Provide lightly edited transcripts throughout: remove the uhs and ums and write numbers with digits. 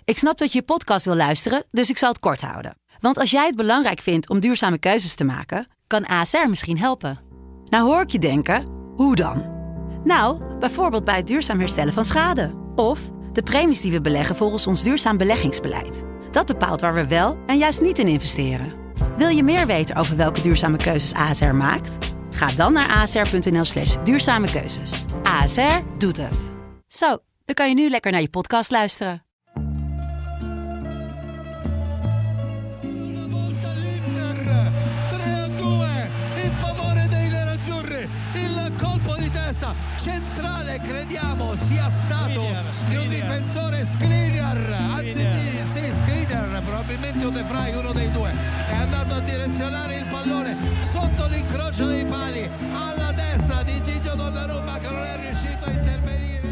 Ik snap dat je podcast wil luisteren, dus ik zal het kort houden. Want als jij het belangrijk vindt om duurzame keuzes te maken, kan ASR misschien helpen. Nou hoor ik je denken, hoe dan? Nou, bijvoorbeeld bij het duurzaam herstellen van schade. Of de premies die we beleggen volgens ons duurzaam beleggingsbeleid. Dat bepaalt waar we wel en juist niet in investeren. Wil je meer weten over welke duurzame keuzes ASR maakt? Ga dan naar asr.nl/duurzame keuzes. ASR doet het. Zo, dan kan je nu lekker naar je podcast luisteren. Centrale crediamo sia stato di un difensore Skriniar, anzi sì, Skriniar, probabilmente un De Vrij, uno dei due, è andato a direzionare il pallone sotto l'incrocio dei pali alla destra di Gigio Donnarumma che non è riuscito a intervenire.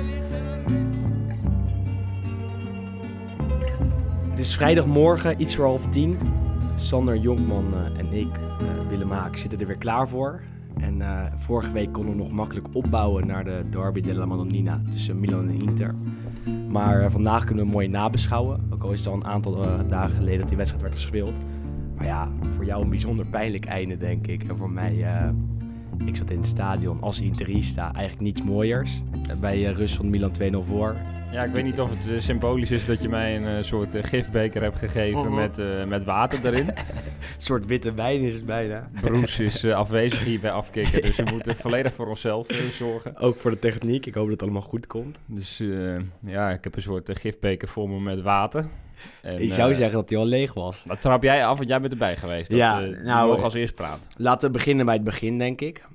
Het is vrijdagmorgen, iets voor 9:30. Sander Jonkman en ik, Willem Haak, zitten er weer klaar voor. En vorige week konden we nog makkelijk opbouwen naar de Derby della Madonnina tussen Milan en Inter. Maar vandaag kunnen we mooi nabeschouwen. Ook al is het al een aantal dagen geleden dat die wedstrijd werd gespeeld. Maar ja, voor jou een bijzonder pijnlijk einde, denk ik. En voor mij, ik zat in het stadion als Interista, eigenlijk niets mooiers. Bij rust van Milan 2-0 voor. Ja, ik weet niet of het symbolisch is dat je mij een soort gifbeker hebt gegeven met water erin. Een soort witte wijn is het bijna. Broes is afwezig hier bij Afkikken, dus we moeten volledig voor onszelf zorgen. Ook voor de techniek, ik hoop dat het allemaal goed komt. Dus ja, ik heb een soort gifbeker voor me met water. En, je zou zeggen dat hij al leeg was. Dat trap jij af, want jij bent erbij geweest. Dat, ja, nou, mogen als eerst praten. Laten we beginnen bij het begin, denk ik.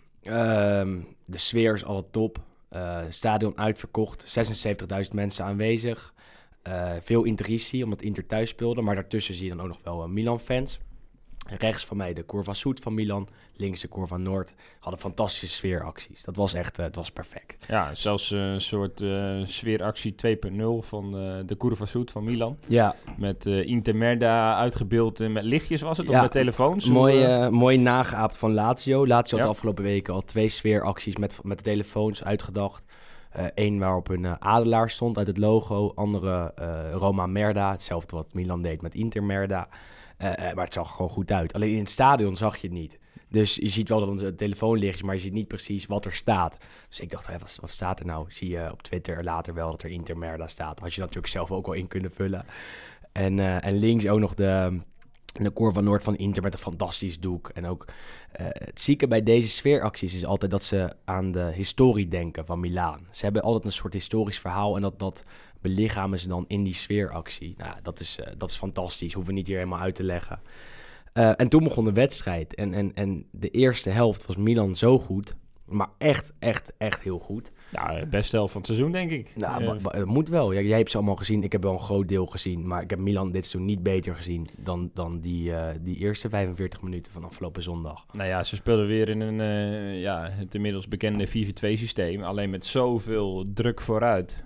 De sfeer is altijd top. Stadion uitverkocht, 76.000 mensen aanwezig. Veel Interisti, omdat Inter thuis speelde. Maar daartussen zie je dan ook nog wel Milan-fans. Rechts van mij de Curva Sud van Milan. Links de Curva Noord. Hadden fantastische sfeeracties. Dat was echt, het was perfect. Ja, zelfs een soort sfeeractie 2.0 van de Curva Sud van Milan. Ja. Met Intermerda uitgebeeld met lichtjes was het, of met telefoons? Mooi nageaapt van Lazio. Lazio had de afgelopen weken al 2 sfeeracties met de telefoons uitgedacht. Eén waarop een adelaar stond uit het logo. Andere Roma Merda. Hetzelfde wat Milan deed met Intermerda. Maar het zag er gewoon goed uit. Alleen in het stadion zag je het niet. Dus je ziet wel dat een telefoon ligt, maar je ziet niet precies wat er staat. Dus ik dacht, wat staat er nou? Zie je op Twitter later wel dat er Intermerda staat. Had je natuurlijk zelf ook wel in kunnen vullen. En links ook nog de Curva Noord van Inter met een fantastisch doek. En ook het zieke bij deze sfeeracties is altijd dat ze aan de historie denken van Milaan. Ze hebben altijd een soort historisch verhaal en dat belichamen ze dan in die sfeeractie. Nou, dat is fantastisch. Hoeven we niet hier helemaal uit te leggen. En toen begon de wedstrijd. En de eerste helft was Milan zo goed. Maar echt heel goed. Ja, beste helft van het seizoen, denk ik. Nou, het moet wel. Ja, jij hebt ze allemaal gezien. Ik heb wel een groot deel gezien. Maar ik heb Milan dit seizoen niet beter gezien dan die eerste 45 minuten van afgelopen zondag. Nou ja, ze speelden weer in het inmiddels bekende 4-4-2 systeem. Alleen met zoveel druk vooruit.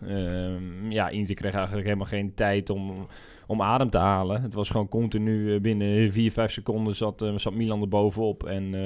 Inter kreeg eigenlijk helemaal geen tijd om adem te halen. Het was gewoon continu binnen 4-5 seconden zat Milan er bovenop. En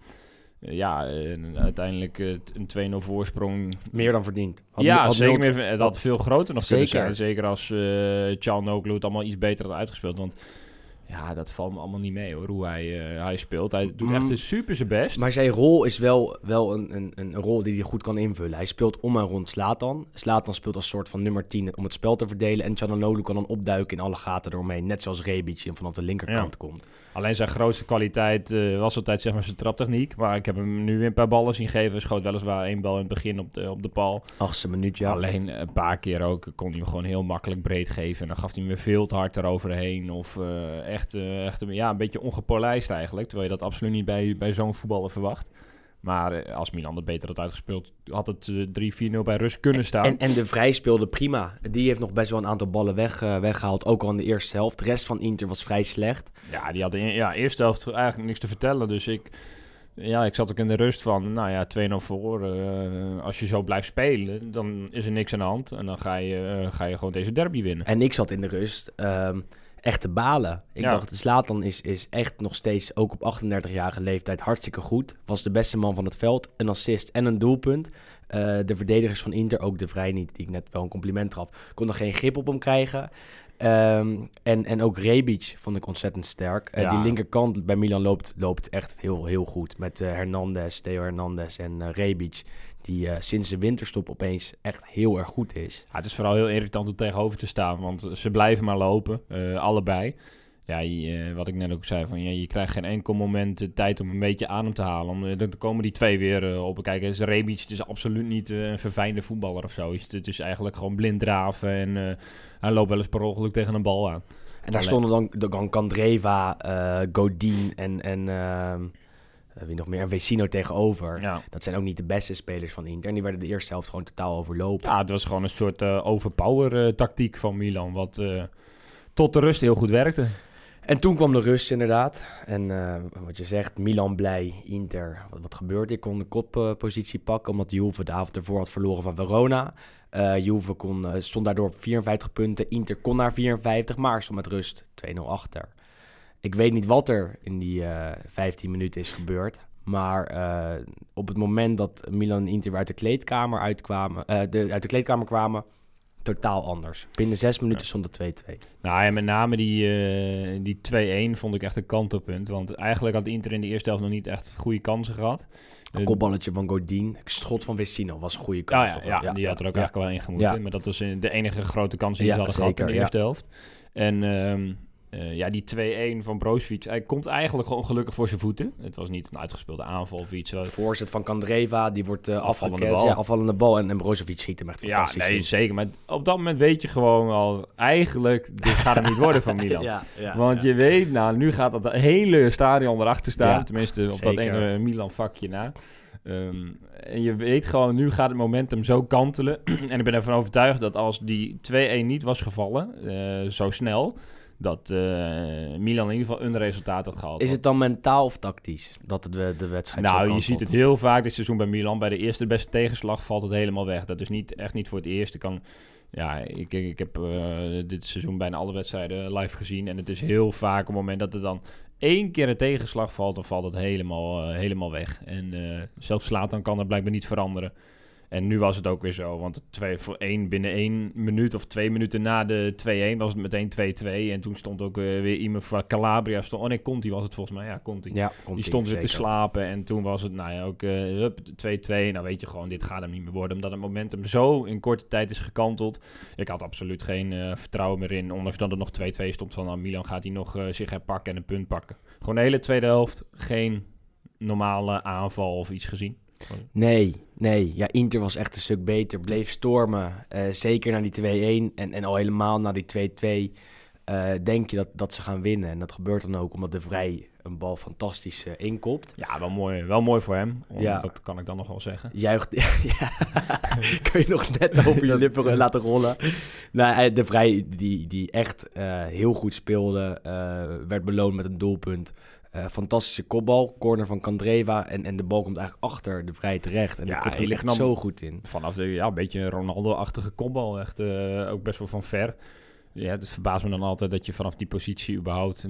uiteindelijk een 2-0 voorsprong. Meer dan verdiend. Zeker. Het had veel groter nog kunnen zijn. Zeker als Çalhanoğlu het allemaal iets beter had uitgespeeld. Want ja, dat valt me allemaal niet mee hoor, hoe hij speelt. Hij doet echt super zijn best. Maar zijn rol is wel een rol die hij goed kan invullen. Hij speelt om en rond Zlatan. Zlatan speelt als soort van nummer 10 om het spel te verdelen. En Çalhanoğlu kan dan opduiken in alle gaten eromheen. Net zoals Rebic vanaf de linkerkant komt. Alleen zijn grootste kwaliteit was altijd zeg maar zijn traptechniek. Maar ik heb hem nu weer een paar ballen zien geven. Schoot weliswaar 1 bal in het begin op de paal. 8e minuut, ja. Alleen een paar keer ook kon hij hem gewoon heel makkelijk breed geven. En dan gaf hij hem weer veel te hard eroverheen. Of echt een beetje ongepolijst eigenlijk. Terwijl je dat absoluut niet bij zo'n voetballer verwacht. Maar als Milan het beter had uitgespeeld, had het 3-4-0 bij rust kunnen staan. En De Vrij speelde prima. Die heeft nog best wel een aantal ballen weggehaald, ook al in de eerste helft. De rest van Inter was vrij slecht. Ja, die hadden in de eerste helft eigenlijk niks te vertellen. Dus ik zat ook in de rust van, 2-0 voor. Als je zo blijft spelen, dan is er niks aan de hand. En dan ga je gewoon deze derby winnen. En ik zat in de rust echt te balen. Ik dacht, Zlatan is echt nog steeds, ook op 38-jarige leeftijd, hartstikke goed. Was de beste man van het veld. Een assist en een doelpunt. De verdedigers van Inter, ook De Vrij niet, die ik net wel een compliment gaf, konden geen grip op hem krijgen. En ook Rebic vond ik ontzettend sterk. Die linkerkant bij Milan loopt echt heel, heel goed. Met Theo Hernandez en Rebic. Die sinds de winterstop opeens echt heel erg goed is. Ja, het is vooral heel irritant om tegenover te staan. Want ze blijven maar lopen. Allebei. Ja, wat ik net ook zei. Je krijgt geen enkel moment de tijd om een beetje adem te halen. Dan komen die twee weer op. Kijk, Rebic is absoluut niet een verfijnde voetballer of zo. Het is eigenlijk gewoon blind draven. En hij loopt wel eens per ongeluk tegen een bal aan. En daar stonden dan Candreva, Godin en wie nog meer? En Vecino tegenover. Ja. Dat zijn ook niet de beste spelers van Inter. En die werden de eerste helft gewoon totaal overlopen. Ja, het was gewoon een soort overpower tactiek van Milan. Wat tot de rust heel goed werkte. En toen kwam de rust inderdaad. En wat je zegt, Milan blij, Inter. Wat gebeurt? Ik kon de koppositie pakken, omdat Juve de avond ervoor had verloren van Verona. Juve stond daardoor op 54 punten. Inter kon naar 54, maar stond met rust 2-0 achter. Ik weet niet wat er in die 15 minuten is gebeurd. Maar op het moment dat Milan en Inter uit de kleedkamer kwamen, totaal anders. Binnen 6 minuten stond het 2-2. Nou ja, met name die 2-1 vond ik echt een kantelpunt. Want eigenlijk had Inter in de eerste helft nog niet echt goede kansen gehad. Een kopballetje van Godin. Schot van Vecino was een goede kans. Die had er ook eigenlijk wel in gemoeten. Ja. Maar dat was de enige grote kans die ze hadden gehad in de eerste helft. En die 2-1 van Brozovic, hij komt eigenlijk gewoon gelukkig voor zijn voeten. Het was niet een uitgespeelde aanval of iets. Voorzet van Candreva, die wordt afvallende bal. En Brozovic schiet hem echt fantastisch. Ja, nee, zeker. Maar op dat moment weet je gewoon al, eigenlijk, dit gaat hem niet worden van Milan. Want je weet, nu gaat dat hele stadion erachter staan. Ja, tenminste, op zeker. Dat ene Milan-vakje na. En je weet gewoon, nu gaat het momentum zo kantelen. En ik ben ervan overtuigd dat als die 2-1 niet was gevallen, zo snel, dat Milan in ieder geval een resultaat had gehaald. Is het dan mentaal of tactisch dat de wedstrijd Nou, je ziet het heel vaak dit seizoen bij Milan. Bij de eerste beste tegenslag valt het helemaal weg. Dat is echt niet voor het eerst. Ik heb dit seizoen bijna alle wedstrijden live gezien. En het is heel vaak op het moment dat er dan 1 keer een tegenslag valt, dan valt het helemaal weg. En zelfs Zlatan kan dat blijkbaar niet veranderen. En nu was het ook weer zo, want binnen 1 minuut of 2 minuten na de 2-1 was het meteen 2-2. En toen stond ook weer iemand van Calabria. Conti was het volgens mij. Ja, Conti. Ja, die stond weer te slapen. En toen was het ook 2-2. Nou weet je gewoon, dit gaat hem niet meer worden. Omdat het momentum zo in korte tijd is gekanteld. Ik had absoluut geen vertrouwen meer in. Ondanks dat er nog 2-2 stond van Milan gaat hij nog zich herpakken en een punt pakken. Gewoon de hele tweede helft. Geen normale aanval of iets gezien. Nee. Ja, Inter was echt een stuk beter. Bleef stormen. Zeker naar die 2-1. En al helemaal naar die 2-2 denk je dat ze gaan winnen. En dat gebeurt dan ook omdat de Vrij een bal fantastisch inkopt. Ja, wel mooi voor hem. Dat kan ik dan nog wel zeggen. Juicht. Kun je nog net over je lippen laten rollen. Nou, de Vrij die echt heel goed speelde. Werd beloond met een doelpunt. Fantastische kopbal, corner van Candreva en de bal komt eigenlijk achter de Vrij terecht. En de ligt zo goed in. Vanaf een beetje een Ronaldo-achtige kopbal, echt ook best wel van ver. Ja, het verbaast me dan altijd dat je vanaf die positie überhaupt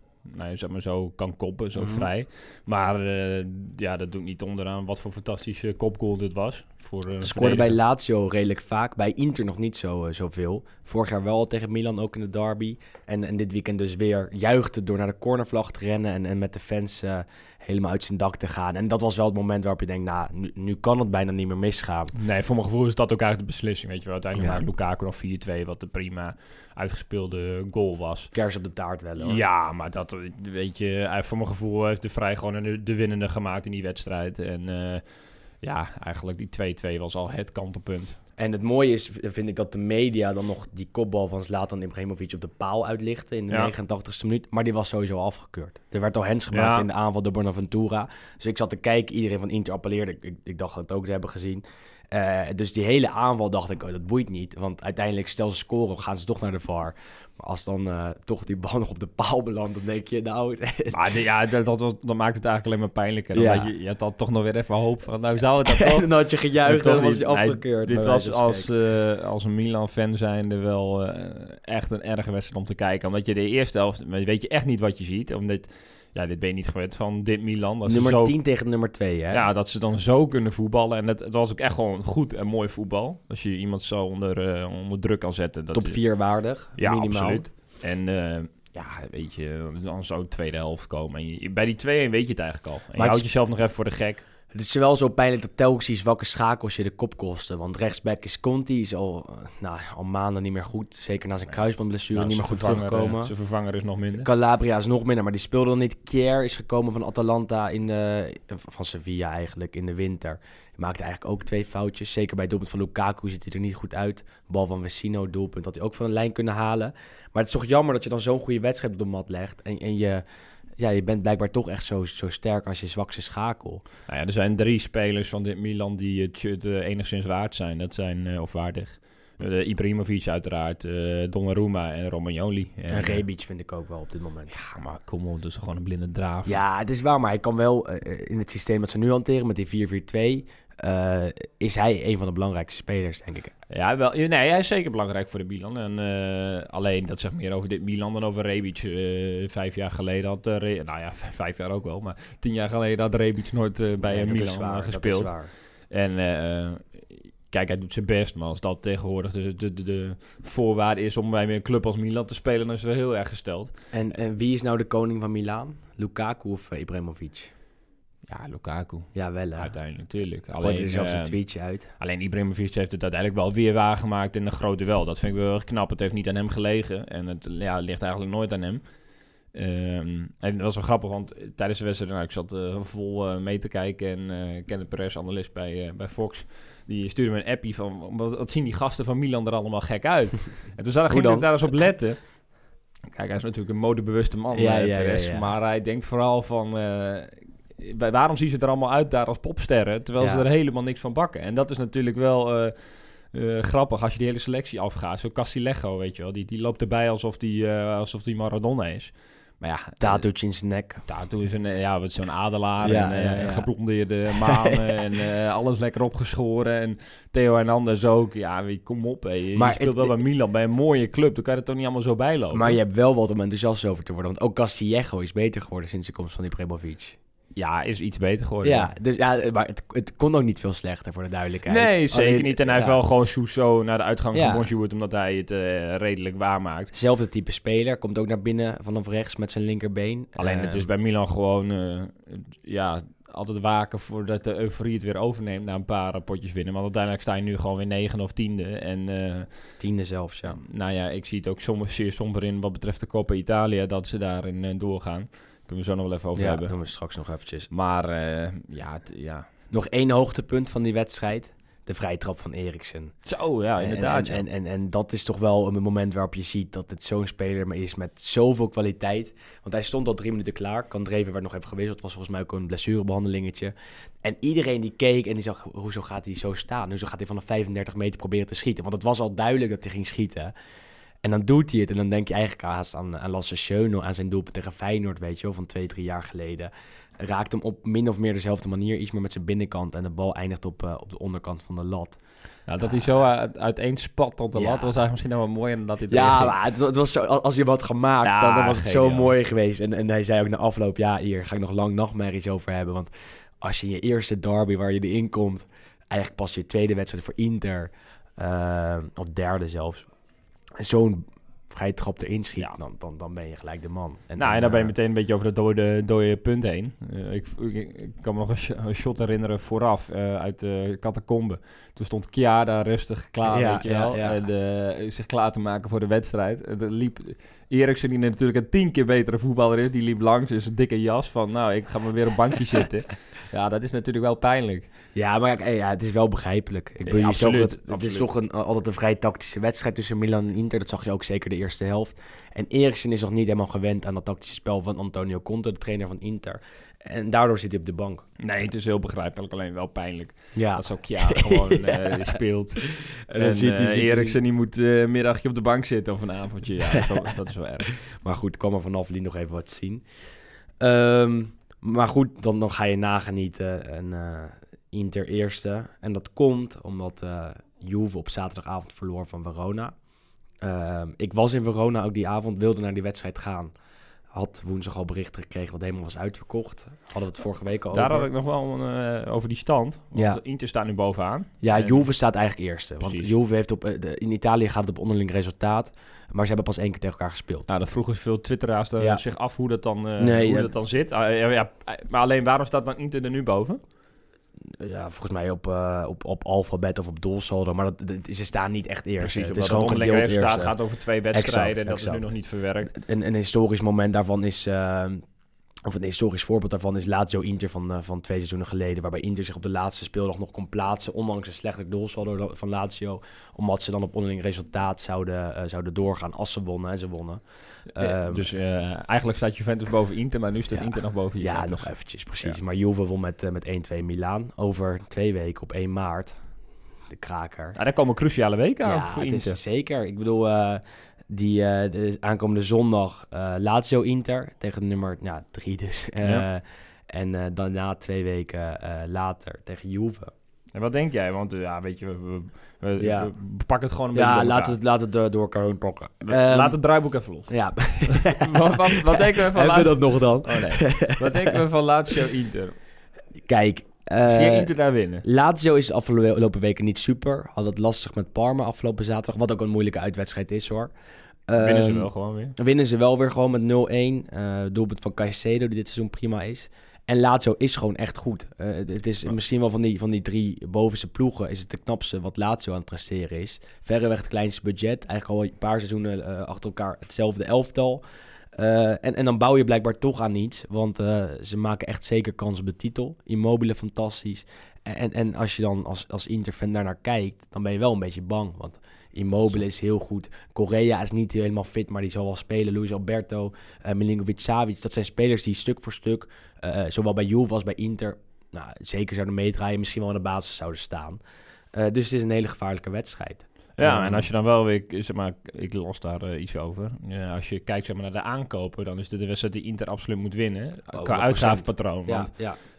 zo kan koppen, zo vrij. Maar dat doet niet onderaan wat voor fantastische kopgoal dit was. Scoorde bij Lazio redelijk vaak, bij Inter nog niet zoveel. Vorig jaar wel tegen Milan, ook in de derby. En dit weekend dus weer juichte door naar de cornervlag te rennen en met de fans helemaal uit zijn dak te gaan. En dat was wel het moment waarop je denkt, nu kan het bijna niet meer misgaan. Nee, voor mijn gevoel is dat ook eigenlijk de beslissing. Weet je wel, uiteindelijk maakt Lukaku nog 4-2, wat de prima uitgespeelde goal was. Kers op de taart wel, hoor. Ja, maar dat, weet je, voor mijn gevoel heeft de Vrij gewoon de winnende gemaakt in die wedstrijd. En eigenlijk die 2-2 was al het kantelpunt. En het mooie is, vind ik, dat de media dan nog die kopbal van Zlatan Ibrahimovic op de paal uitlichten in de 89ste minuut. Maar die was sowieso afgekeurd. Er werd al hands gemaakt in de aanval door Bonaventura. Dus ik zat te kijken, iedereen van Inter appelleerde. Ik dacht dat het ook te hebben gezien. Dus die hele aanval dacht ik, dat boeit niet. Want uiteindelijk, stel ze scoren of gaan ze toch naar de VAR. Maar als dan toch die bal nog op de paal belandt, dan denk je, Maar dat maakt het eigenlijk alleen maar pijnlijker. Omdat je had dan toch nog weer even hoop van, nou zou het dan toch. En dan had je gejuicht en dan was je afgekeurd. Dit was als een Milan-fan zijnde wel echt een erge wedstrijd om te kijken. Omdat je de eerste helft, weet je echt niet wat je ziet. Omdat Ja, dit ben je niet gewend van dit Milan. Dat Nummer ze zo, 10 tegen nummer 2, hè? Ja, dat ze dan zo kunnen voetballen. En het was ook echt gewoon goed en mooi voetbal. Als je iemand zo onder druk kan zetten. Dat Top 4 waardig, ja, minimaal. Absoluut. En weet je, dan zou de tweede helft komen. En bij die 2-1 weet je het eigenlijk al. En je houdt jezelf nog even voor de gek. Het is wel zo pijnlijk dat telkens die zwakke schakels je de kop kosten. Want rechtsback is Conti, is al maanden niet meer goed. Zeker na zijn kruisbandblessure niet meer goed terugkomen. Zijn vervanger is nog minder. Calabria is nog minder, maar die speelde dan niet. Kier is gekomen van Atalanta, van Sevilla eigenlijk, in de winter. Hij maakte eigenlijk ook 2 foutjes. Zeker bij het doelpunt van Lukaku ziet hij er niet goed uit. Bal van Vecino, doelpunt, had hij ook van een lijn kunnen halen. Maar het is toch jammer dat je dan zo'n goede wedstrijd op de mat legt. En je bent blijkbaar toch echt zo sterk als je zwakste schakel. Nou ja, er zijn 3 spelers van dit Milan die het shirt enigszins waard zijn. Dat zijn, of waardig. Ibrahimovic uiteraard, Donnarumma en Romagnoli. En Rebic vind ik ook wel op dit moment. Ja, maar kom op, dus gewoon een blinde draaf. Ja, het is waar, maar hij kan wel in het systeem dat ze nu hanteren met die 4-4-2... is hij een van de belangrijkste spelers, denk ik. Ja, wel, nee, hij is zeker belangrijk voor de Milan. En alleen, dat zegt meer over dit Milan dan over Rebic. 5 jaar geleden had... 5 jaar ook wel, maar 10 jaar geleden had Rebic nooit bij Milan gespeeld. Dat is waar. En kijk, hij doet zijn best, maar als dat tegenwoordig de voorwaarde is om bij een club als Milan te spelen, dan is het wel heel erg gesteld. En wie is nou de koning van Milaan? Lukaku of Ibrahimovic? Ja, Lukaku. Ja, wel hè. Uiteindelijk, natuurlijk. Alleen er zelfs een tweetje uit. Alleen Ibrahimovic heeft het uiteindelijk wel weer waargemaakt in een groot duel. Dat vind ik wel erg knap. Het heeft niet aan hem gelegen. En het ligt eigenlijk nooit aan hem. En dat was wel grappig, want tijdens de wedstrijd... ik zat vol mee te kijken. En Kenneth Perez, analist bij Fox... die stuurde me een appie van... wat zien die gasten van Milan er allemaal gek uit? En toen ging ik daar eens op letten. Kijk, hij is natuurlijk een modebewuste man, Perez. Ja. Maar hij denkt vooral van... waarom zien ze er allemaal uit daar als popsterren... terwijl ze er helemaal niks van bakken? En dat is natuurlijk wel grappig als je die hele selectie afgaat. Zo Castillejo, weet je wel. Die loopt erbij alsof die Maradona is. Maar ja... Tatoetje in zijn nek. Tattoo is zo'n adelaar en geblondeerde manen en alles lekker opgeschoren. En Theo Hernandez ook. Ja, kom op. Je speelt wel bij Milan, bij een mooie club. Dan kan je er toch niet allemaal zo bij lopen. Maar je hebt wel wat om enthousiast over te worden. Want ook Castillejo is beter geworden sinds de komst van Ibrahimovic. Ja, is iets beter geworden. Ja, dus maar het kon ook niet veel slechter, voor de duidelijkheid. Nee, zeker niet. En hij heeft wel gewoon Sousso naar de uitgang van Bonjour, omdat hij het redelijk waarmaakt. Zelfde type speler, komt ook naar binnen vanaf rechts met zijn linkerbeen. Alleen het is bij Milan gewoon altijd waken voordat de euforie het weer overneemt na een paar potjes winnen. Want uiteindelijk sta je nu gewoon weer 9e of 10e. En 10e zelfs, ja. Nou ja, ik zie het ook zeer somber in wat betreft de Coppa Italia, dat ze daarin doorgaan. Kunnen we zo nog wel even over hebben. Ja, doen we straks nog eventjes. Maar Nog 1 hoogtepunt van die wedstrijd. De vrije trap van Eriksen. Zo, ja, inderdaad. En dat is toch wel een moment waarop je ziet dat het zo'n speler is met zoveel kwaliteit. Want hij stond al 3 minuten klaar. Kandreva werd nog even gewisseld. Het was volgens mij ook een blessurebehandelingetje. En iedereen die keek en die zag, hoezo gaat hij zo staan? Hoezo gaat hij vanaf 35 meter proberen te schieten? Want het was al duidelijk dat hij ging schieten. En dan doet hij het. En dan denk je eigenlijk haast aan Lasse Schöne, aan zijn doelpunt tegen Feyenoord, weet je wel, van 2-3 jaar geleden. Raakt hem op min of meer dezelfde manier, iets meer met zijn binnenkant. En de bal eindigt op de onderkant van de lat. Ja, dat hij zo uiteenspat op de lat was eigenlijk misschien nog wel mooi. En dat hij maar het was zo, als hij hem had gemaakt, dan was het zo mooi geweest. En hij zei ook na afloop, hier ga ik nog lang nachtmerries over hebben. Want als je in je eerste derby waar je erin komt, eigenlijk pas je tweede wedstrijd voor Inter, of derde zelfs, zo'n vrije trap erin schiet, dan ben je gelijk de man. En dan ben je meteen een beetje over dat dode punt heen. Ik kan me nog een shot herinneren vooraf uit de catacombe. Toen stond Chiara rustig klaar, weet je wel. En zich klaar te maken voor de wedstrijd. Er liep Eriksen, die natuurlijk een 10 keer betere voetballer is, die liep langs in zijn dikke jas van, ik ga maar weer op bankje zitten. Ja, dat is natuurlijk wel pijnlijk. Ja, maar het is wel begrijpelijk. Absoluut. Het is toch altijd een vrij tactische wedstrijd tussen Milan en Inter. Dat zag je ook zeker de eerste helft. En Eriksen is nog niet helemaal gewend aan dat tactische spel van Antonio Conte, de trainer van Inter. En daardoor zit hij op de bank. Nee, het is heel begrijpelijk, alleen wel pijnlijk. Ja. Dat zo Chiara gewoon speelt. En dan ziet Eriksen, die moet een middagje op de bank zitten of een avondje. Ja, dat is wel erg. Maar goed, ik kwam er vanaf liet nog even wat zien. Maar goed, dan ga je nagenieten en Inter eerste. En dat komt omdat Juve op zaterdagavond verloor van Verona. Ik was in Verona ook die avond, wilde naar die wedstrijd gaan. Had woensdag al berichten gekregen dat het helemaal was uitverkocht. Hadden we het vorige week al over. Daar had ik nog wel over die stand. Want Inter staat nu bovenaan. Ja, Juve staat eigenlijk eerste. Precies. Want Juve heeft in Italië gaat het op onderling resultaat. Maar ze hebben pas 1 keer tegen elkaar gespeeld. Nou, dat vroegen veel twitteraars zich af hoe dat dan, dat dan zit. Maar alleen, waarom staat dan Inter er nu boven? Ja, volgens mij op alfabet of op doelsaldo. Maar ze staan niet echt eerst. Precies, het is gewoon onderling gedeeld resultaat eerste. gaat over 2 wedstrijden. Exact, en dat is nu nog niet verwerkt. Een historisch moment daarvan is... of een historisch voorbeeld daarvan is Lazio Inter van 2 seizoenen geleden. Waarbij Inter zich op de laatste speeldag nog kon plaatsen. Ondanks een slechter doelsaldo van Lazio. Omdat ze dan op onderling resultaat zouden doorgaan als ze wonnen. En ze wonnen. Dus eigenlijk staat Juventus boven Inter. Maar nu staat Inter nog boven Juventus. Ja, nog eventjes, precies. Ja. Maar Juve won met 1-2 Milaan. Over 2 weken op 1 maart. De kraker. Daar komen cruciale weken aan voor Inter. Is zeker. Ik bedoel... de aankomende zondag Lazio Inter tegen de nummer 3 dus. En daarna 2 weken later tegen Juve. En wat denk jij? Want weet je, we pakken het gewoon een beetje door elkaar. Laat het door elkaar pakken. Laat het draaiboek even los. Ja. wat denken we van Hebben we dat nog dan? Oh nee. Wat denken we van Lazio Inter? Kijk. Zie je Inter daar winnen? Lazio is de afgelopen weken niet super. Had het lastig met Parma afgelopen zaterdag. Wat ook een moeilijke uitwedstrijd is hoor. Winnen ze wel gewoon weer? Winnen ze wel weer gewoon met 0-1. Doelpunt van Caicedo, die dit seizoen prima is. En Lazio is gewoon echt goed. Het is misschien wel van die 3 bovenste ploegen... is het de knapste wat Lazio aan het presteren is. Verreweg het kleinste budget. Eigenlijk al een paar seizoenen achter elkaar hetzelfde elftal. En dan bouw je blijkbaar toch aan iets. Want ze maken echt zeker kans op de titel. Immobile fantastisch. En als je dan als Inter-fan daarnaar kijkt... dan ben je wel een beetje bang. Want Immobile is heel goed. Correa is niet helemaal fit, maar die zal wel spelen. Luis Alberto, Milinkovic-Savic. Dat zijn spelers die stuk voor stuk... zowel bij Juve als bij Inter... zeker zouden meedraaien. Misschien wel in de basis zouden staan. Dus het is een hele gevaarlijke wedstrijd. Ja, en als je dan wel weer, ik las daar iets over. Als je kijkt naar de aankopen, dan is dit de wedstrijd die Inter absoluut moet winnen. Qua 100%. uitgavenpatroon. Want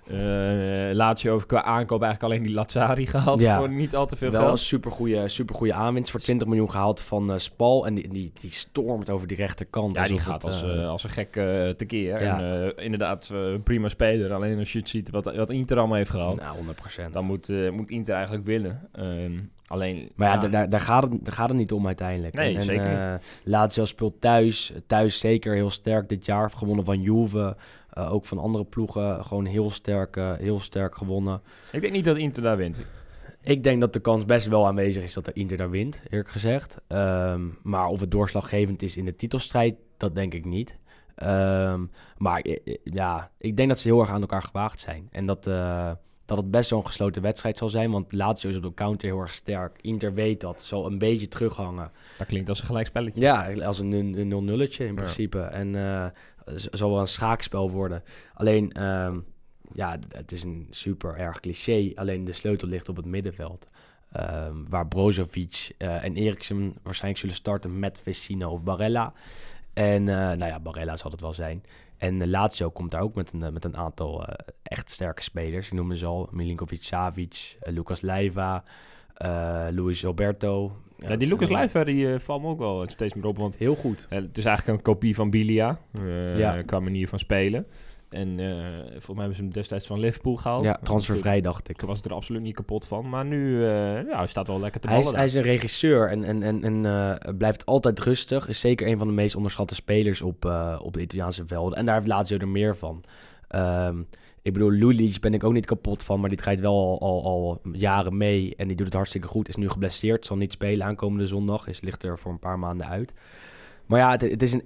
Lazio qua aankoop eigenlijk alleen die Lazzari gehaald voor niet al te veel wel geld. Een supergoeie aanwinst voor 20 miljoen gehaald van Spal. En die stormt over die rechterkant. Ja, die gaat als een gek tekeer. Ja. En inderdaad, prima speler. Alleen als je het ziet wat Inter allemaal heeft gehaald. Nou, 100%. Dan moet Inter eigenlijk winnen. Alleen, maar daar gaat het niet om uiteindelijk. Nee, zeker niet. Lazio speelt thuis. Thuis zeker heel sterk dit jaar. Gewonnen van Juve. Ook van andere ploegen. Gewoon heel sterk gewonnen. Ik denk niet dat Inter daar wint. Ik denk dat de kans best wel aanwezig is dat de Inter daar wint, eerlijk gezegd. Maar of het doorslaggevend is in de titelstrijd, dat denk ik niet. Maar ik denk dat ze heel erg aan elkaar gewaagd zijn. En dat het best wel een gesloten wedstrijd zal zijn. Want Lazio is op de counter heel erg sterk. Inter weet dat, zal een beetje terughangen. Dat klinkt als een gelijkspelletje. Ja, als een 0-0'tje in principe. En zal wel een schaakspel worden. Alleen, het is een super erg cliché. Alleen de sleutel ligt op het middenveld. Waar Brozovic en Eriksen waarschijnlijk zullen starten met Vecino of Barella. En Barella zal het wel zijn. En Lazio komt daar ook met een aantal echt sterke spelers. Ik noemde ze al. Milinkovic-Savic, Lucas Leiva, Luis Alberto. Ja, die Lucas Leiva die valt me ook wel steeds meer op. Want heel goed. Het is eigenlijk een kopie van Bilia qua manier van spelen. En volgens mij hebben ze hem destijds van Liverpool gehaald. Ja, transfervrij dacht ik. Toen was het er absoluut niet kapot van. Maar nu hij staat wel lekker te ballen. Hij is een regisseur en blijft altijd rustig. Is zeker een van de meest onderschatte spelers op de Italiaanse velden. En daar heeft Lazio er meer van. Ik bedoel, Lulic ben ik ook niet kapot van, maar die draait wel al jaren mee. En die doet het hartstikke goed. Is nu geblesseerd, zal niet spelen aankomende zondag. Ligt er voor een paar maanden uit. Maar ja, het is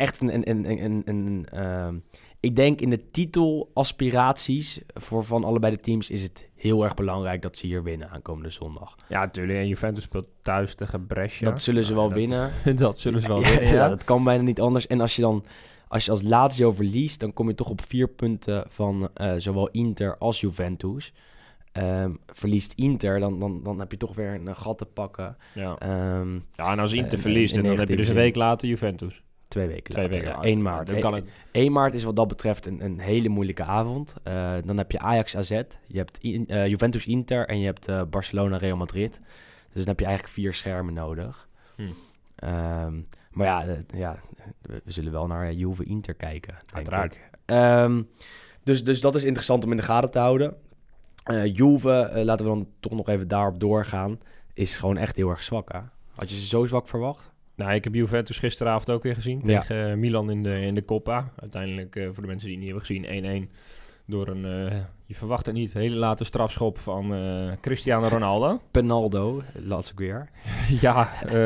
ik denk in de titelaspiraties van allebei de teams is het heel erg belangrijk dat ze hier winnen aankomende zondag. Ja, natuurlijk. En Juventus speelt thuis tegen Brescia. Dat zullen ze wel winnen. Dat zullen ze wel winnen, ja. Dat kan bijna niet anders. En als je als Lazio verliest, dan kom je toch op 4 punten van zowel Inter als Juventus. Verliest Inter, dan heb je toch weer een gat te pakken. Ja, en als Inter verliest, dan heb je dus een week later Juventus. 2 weken later. later. 1 maart. Dan kan het... 1 maart is wat dat betreft een hele moeilijke avond. Dan heb je Ajax AZ, je hebt Juventus Inter en je hebt Barcelona Real Madrid. Dus dan heb je eigenlijk 4 schermen nodig. Maar we zullen wel naar Juve Inter kijken. Uiteraard. Dus dat is interessant om in de gaten te houden. Juve, laten we dan toch nog even daarop doorgaan, is gewoon echt heel erg zwak. Hè? Had je ze zo zwak verwacht? Nou, ik heb Juventus gisteravond ook weer gezien tegen Milan in de Coppa. Uiteindelijk, voor de mensen die het niet hebben gezien, 1-1 door een, je verwacht het niet, hele late strafschop van Cristiano Ronaldo. Penaldo, las ik weer. Ja,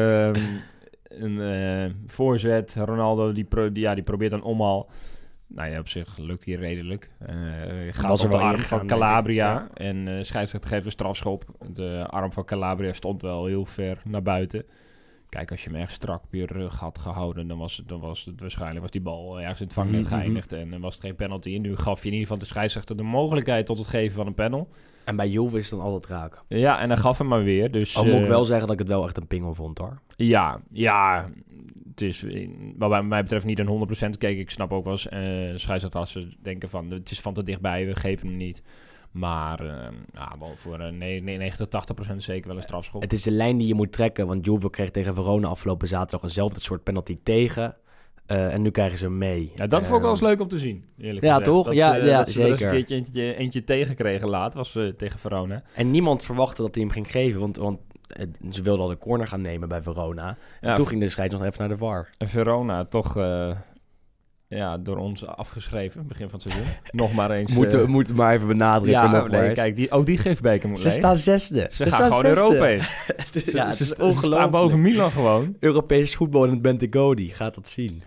een voorzet. Ronaldo die probeert dan omhaal. Nou ja, op zich lukt hij redelijk. Gaat op de arm van Calabria. En scheidsrechter geeft een strafschop. De arm van Calabria stond wel heel ver naar buiten. Kijk, als je hem echt strak op je rug had gehouden, dan was het waarschijnlijk was die bal ergens in het vangnet geëindigd. En was het geen penalty. En nu gaf je in ieder geval de scheidsrechter de mogelijkheid tot het geven van een panel. En bij Juve is het dan altijd raak. Ja, en hij gaf hem maar weer. Dus, moet ik wel zeggen dat ik het wel echt een pingel vond, hoor. Ja. Het is, wat mij betreft, niet een 100%. Kijk, ik snap ook wel eens scheidsrechters als ze denken van, het is van te dichtbij, we geven hem niet. Maar voor 90-80% zeker wel een strafschop. Het is de lijn die je moet trekken, want Juve kreeg tegen Verona afgelopen zaterdag eenzelfde soort penalty tegen. En nu krijgen ze hem mee. Ja, dat vond ik wel eens leuk om te zien, eerlijk gezegd. Toch? Dat ze zeker. Dat ze een keertje eentje tegenkregen laat, was tegen Verona. En niemand verwachtte dat hij hem ging geven, want ze wilden al de corner gaan nemen bij Verona. En toen ging de scheidsrechter nog even naar de VAR. Verona toch door ons afgeschreven, begin van het seizoen. Nog maar eens. Moeten maar even benadrukken. Kijk, die gifbeker moet Ze staan zesde. Ze gaan gewoon Europa in. Ze staan boven Milan gewoon. Europees voetbal in het Bentegodi, gaat dat zien.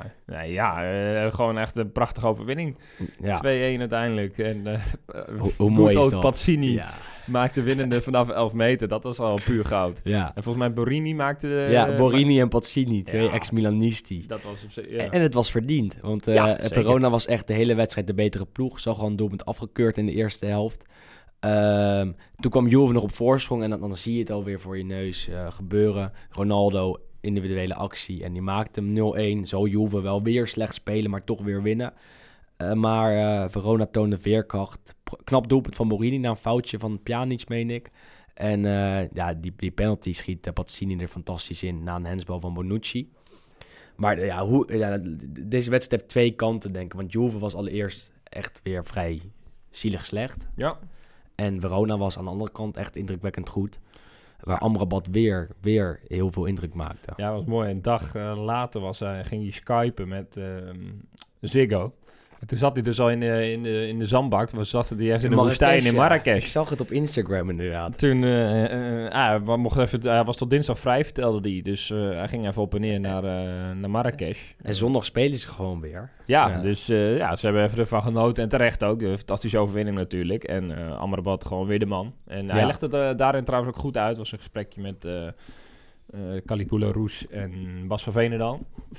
Gewoon echt een prachtige overwinning. Ja. 2-1 uiteindelijk. En hoe mooi is dat? Pazzini maakte de winnende vanaf 11 meter. Dat was al puur goud. Ja. En volgens mij Borini maakte... Borini en Pazzini, twee ex-Milanisti. Dat was En het was verdiend. Want Verona was echt de hele wedstrijd de betere ploeg. Zag gewoon een doelpunt afgekeurd in de eerste helft. Toen kwam Juve nog op voorsprong. En dan zie je het alweer voor je neus gebeuren. Ronaldo, individuele actie. En die maakte hem 0-1. Zo Juve wel weer slecht spelen, maar toch weer winnen. Maar Verona toonde veerkracht. Knap doelpunt van Borini na een foutje van Pjanic, meen ik. En die penalty schiet Pazzini er fantastisch in na een handsbal van Bonucci. Maar deze wedstrijd heeft twee kanten, denk ik. Want Juve was allereerst echt weer vrij zielig slecht. Ja. En Verona was aan de andere kant echt indrukwekkend goed. Waar Amrabat weer heel veel indruk maakte. Ja, dat was mooi. Een dag later ging hij skypen met Ziggo. En toen zat hij dus al in de zandbak. We zaten die ergens in de woestijn in Marrakesh. Ik zag het op Instagram inderdaad. Toen, hij was tot dinsdag vrij, vertelde hij. Dus hij ging even op en neer naar Marrakesh. En zondag spelen ze gewoon weer. Dus ze hebben even ervan genoten. En terecht ook. Een fantastische overwinning natuurlijk. En Amrabat gewoon weer de man. En hij legde het daarin trouwens ook goed uit. Het was een gesprekje met Calipula Roes en Bas van Veenendaal.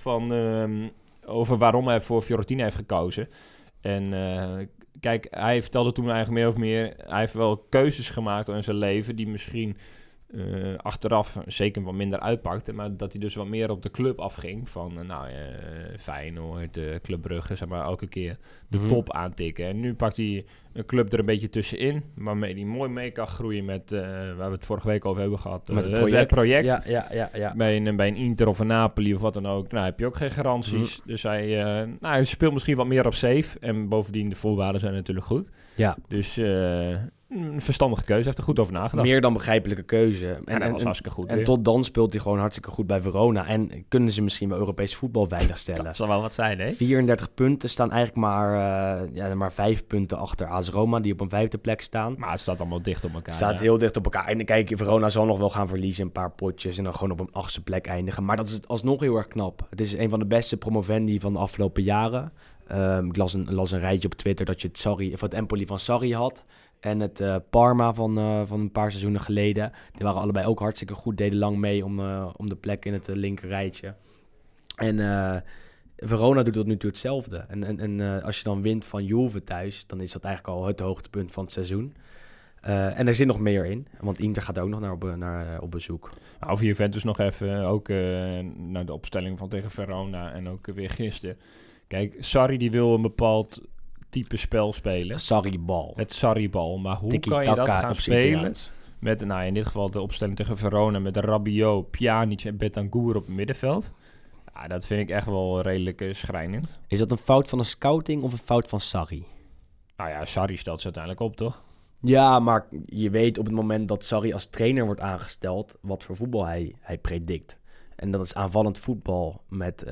Over waarom hij voor Fiorentina heeft gekozen. En kijk, hij vertelde toen eigenlijk meer of meer... Hij heeft wel keuzes gemaakt in zijn leven... die misschien achteraf zeker wat minder uitpakten... maar dat hij dus wat meer op de club afging... van Feyenoord, Club Brugge... zeg maar elke keer de top aantikken. En nu pakt hij een club er een beetje tussenin... waarmee hij mooi mee kan groeien met... waar we het vorige week over hebben gehad. Met het project. Ja. Bij een Inter of een Napoli of wat dan ook. Nou, heb je ook geen garanties. Dus hij speelt misschien wat meer op safe. En bovendien, de voorwaarden zijn natuurlijk goed. Ja. Dus... een verstandige keuze. Hij heeft er goed over nagedacht. Meer dan begrijpelijke keuze. En hij was hartstikke goed. En tot dan speelt hij gewoon hartstikke goed bij Verona. En kunnen ze misschien wel Europees voetbal veiligstellen. Dat zal wel wat zijn, hè? 34 punten staan eigenlijk maar 5 punten achter AS Roma, die op een 5e plek staan. Maar het staat allemaal dicht op elkaar. Het staat heel dicht op elkaar. En kijk, Verona zal nog wel gaan verliezen, een paar potjes. En dan gewoon op een 8e plek eindigen. Maar dat is alsnog heel erg knap. Het is een van de beste promovendi van de afgelopen jaren. Ik las een rijtje op Twitter dat je het Empoli van Sarri had. En het Parma van een paar seizoenen geleden. Die waren allebei ook hartstikke goed. Deden lang mee om de plek in het linker rijtje. En Verona doet tot nu toe hetzelfde. En als je dan wint van Juve thuis... dan is dat eigenlijk al het hoogtepunt van het seizoen. En er zit nog meer in. Want Inter gaat ook nog naar op bezoek. Over Juventus nog even. Ook naar de opstelling van tegen Verona. En ook weer gisteren. Kijk, Sarri die wil een bepaald... type spel spelen. Sarri-bal. Het Sarri-bal. Maar hoe kan je dat gaan spelen? Met, in dit geval de opstelling tegen Verona... met Rabiot, Pjanic en Bentancur op het middenveld. Ja, dat vind ik echt wel redelijk schrijnend. Is dat een fout van de scouting of een fout van Sarri? Nou ja, Sarri stelt ze uiteindelijk op, toch? Ja, maar je weet op het moment dat Sarri als trainer wordt aangesteld, wat voor voetbal hij predict. En dat is aanvallend voetbal met,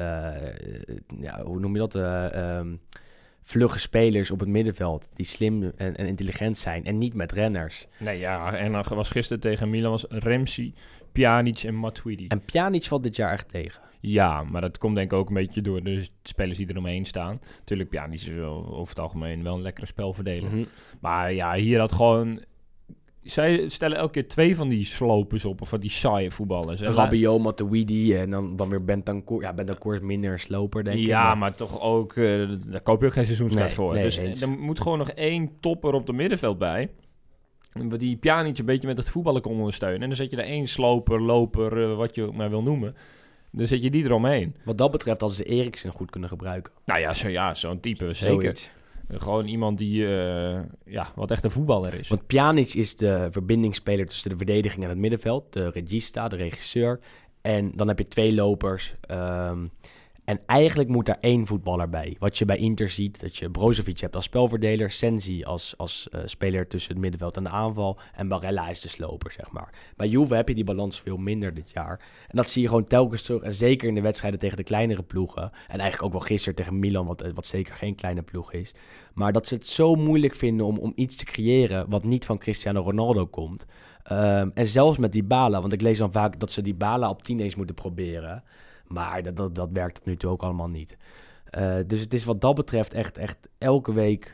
hoe noem je dat, vlugge spelers op het middenveld die slim en intelligent zijn en niet met renners. Nee, ja, en dan was gisteren tegen Milan was Ramsey, Pjanic en Matuidi. En Pjanic valt dit jaar echt tegen. Ja, maar dat komt denk ik ook een beetje door de spelers die er omheen staan. Natuurlijk, Pjanic is over het algemeen wel een lekkere spelverdeler. Mm-hmm. Maar ja, hier had gewoon... Zij stellen elke keer 2 van die slopers op, of van die saaie voetballers. Rabiot, Matuidi en dan weer Bentancur. Ja, Bentancur is minder een sloper, denk ik. Ja, maar toch ook... daar koop je ook geen seizoenskaart voor. Nee, dus eens. er moet gewoon nog 1 topper op de middenveld bij. Die Pjanic een beetje met het voetballen kon ondersteunen. En dan zet je er 1 sloper, loper, wat je ook maar wil noemen. Dan zet je die eromheen. Wat dat betreft hadden ze Eriksen goed kunnen gebruiken. Nou ja, zo'n type, zeker. Zoiets. Gewoon iemand die wat echt een voetballer is. Want Pjanic is de verbindingsspeler tussen de verdediging en het middenveld. De regista, de regisseur. En dan heb je 2 lopers. En eigenlijk moet daar 1 voetballer bij. Wat je bij Inter ziet, dat je Brozovic hebt als spelverdeler. Sensi als speler tussen het middenveld en de aanval. En Barella is de sloper, zeg maar. Bij Juve heb je die balans veel minder dit jaar. En dat zie je gewoon telkens terug. En zeker in de wedstrijden tegen de kleinere ploegen. En eigenlijk ook wel gisteren tegen Milan, wat zeker geen kleine ploeg is. Maar dat ze het zo moeilijk vinden om iets te creëren wat niet van Cristiano Ronaldo komt. En zelfs met Dybala, want ik lees dan vaak dat ze Dybala op 10 eens moeten proberen. Maar dat werkt tot nu toe ook allemaal niet. Dus het is wat dat betreft echt elke week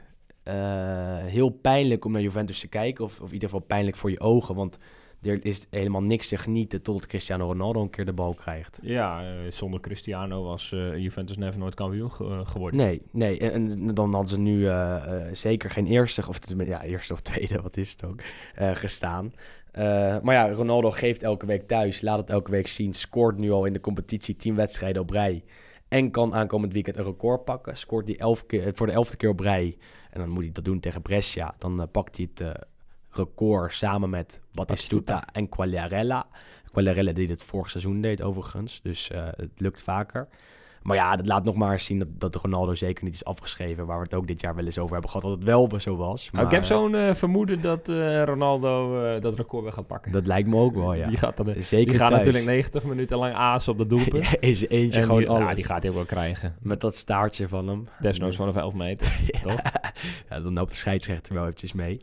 heel pijnlijk om naar Juventus te kijken. Of in ieder geval pijnlijk voor je ogen. Want er is helemaal niks te genieten totdat Cristiano Ronaldo een keer de bal krijgt. Ja, zonder Cristiano was Juventus never nooit kampioen geworden. Nee. En dan hadden ze nu zeker geen eerste of tweede, wat is het ook, gestaan. Maar ja, Ronaldo geeft elke week thuis, laat het elke week zien. Scoort nu al in de competitie 10 wedstrijden op rij. En kan aankomend weekend een record pakken. Scoort hij voor de 11e keer op rij. En dan moet hij dat doen tegen Brescia. Dan pakt hij het record samen met Batistuta en Quagliarella. Quagliarella die het vorig seizoen deed overigens. Dus het lukt vaker. Maar ja, dat laat nog maar eens zien dat Ronaldo zeker niet is afgeschreven. Waar we het ook dit jaar wel eens over hebben gehad. Dat het wel zo was. Maar, ik heb zo'n vermoeden dat Ronaldo dat record weer gaat pakken. Dat lijkt me ook wel, ja. Die gaat natuurlijk 90 minuten lang aas op de doelpunt. Is eentje en gewoon alles. Ja, die gaat hij ook wel krijgen. Met dat staartje van hem. Desnoods vanaf 11 meter, toch? Ja, dan loopt de scheidsrechter wel eventjes mee.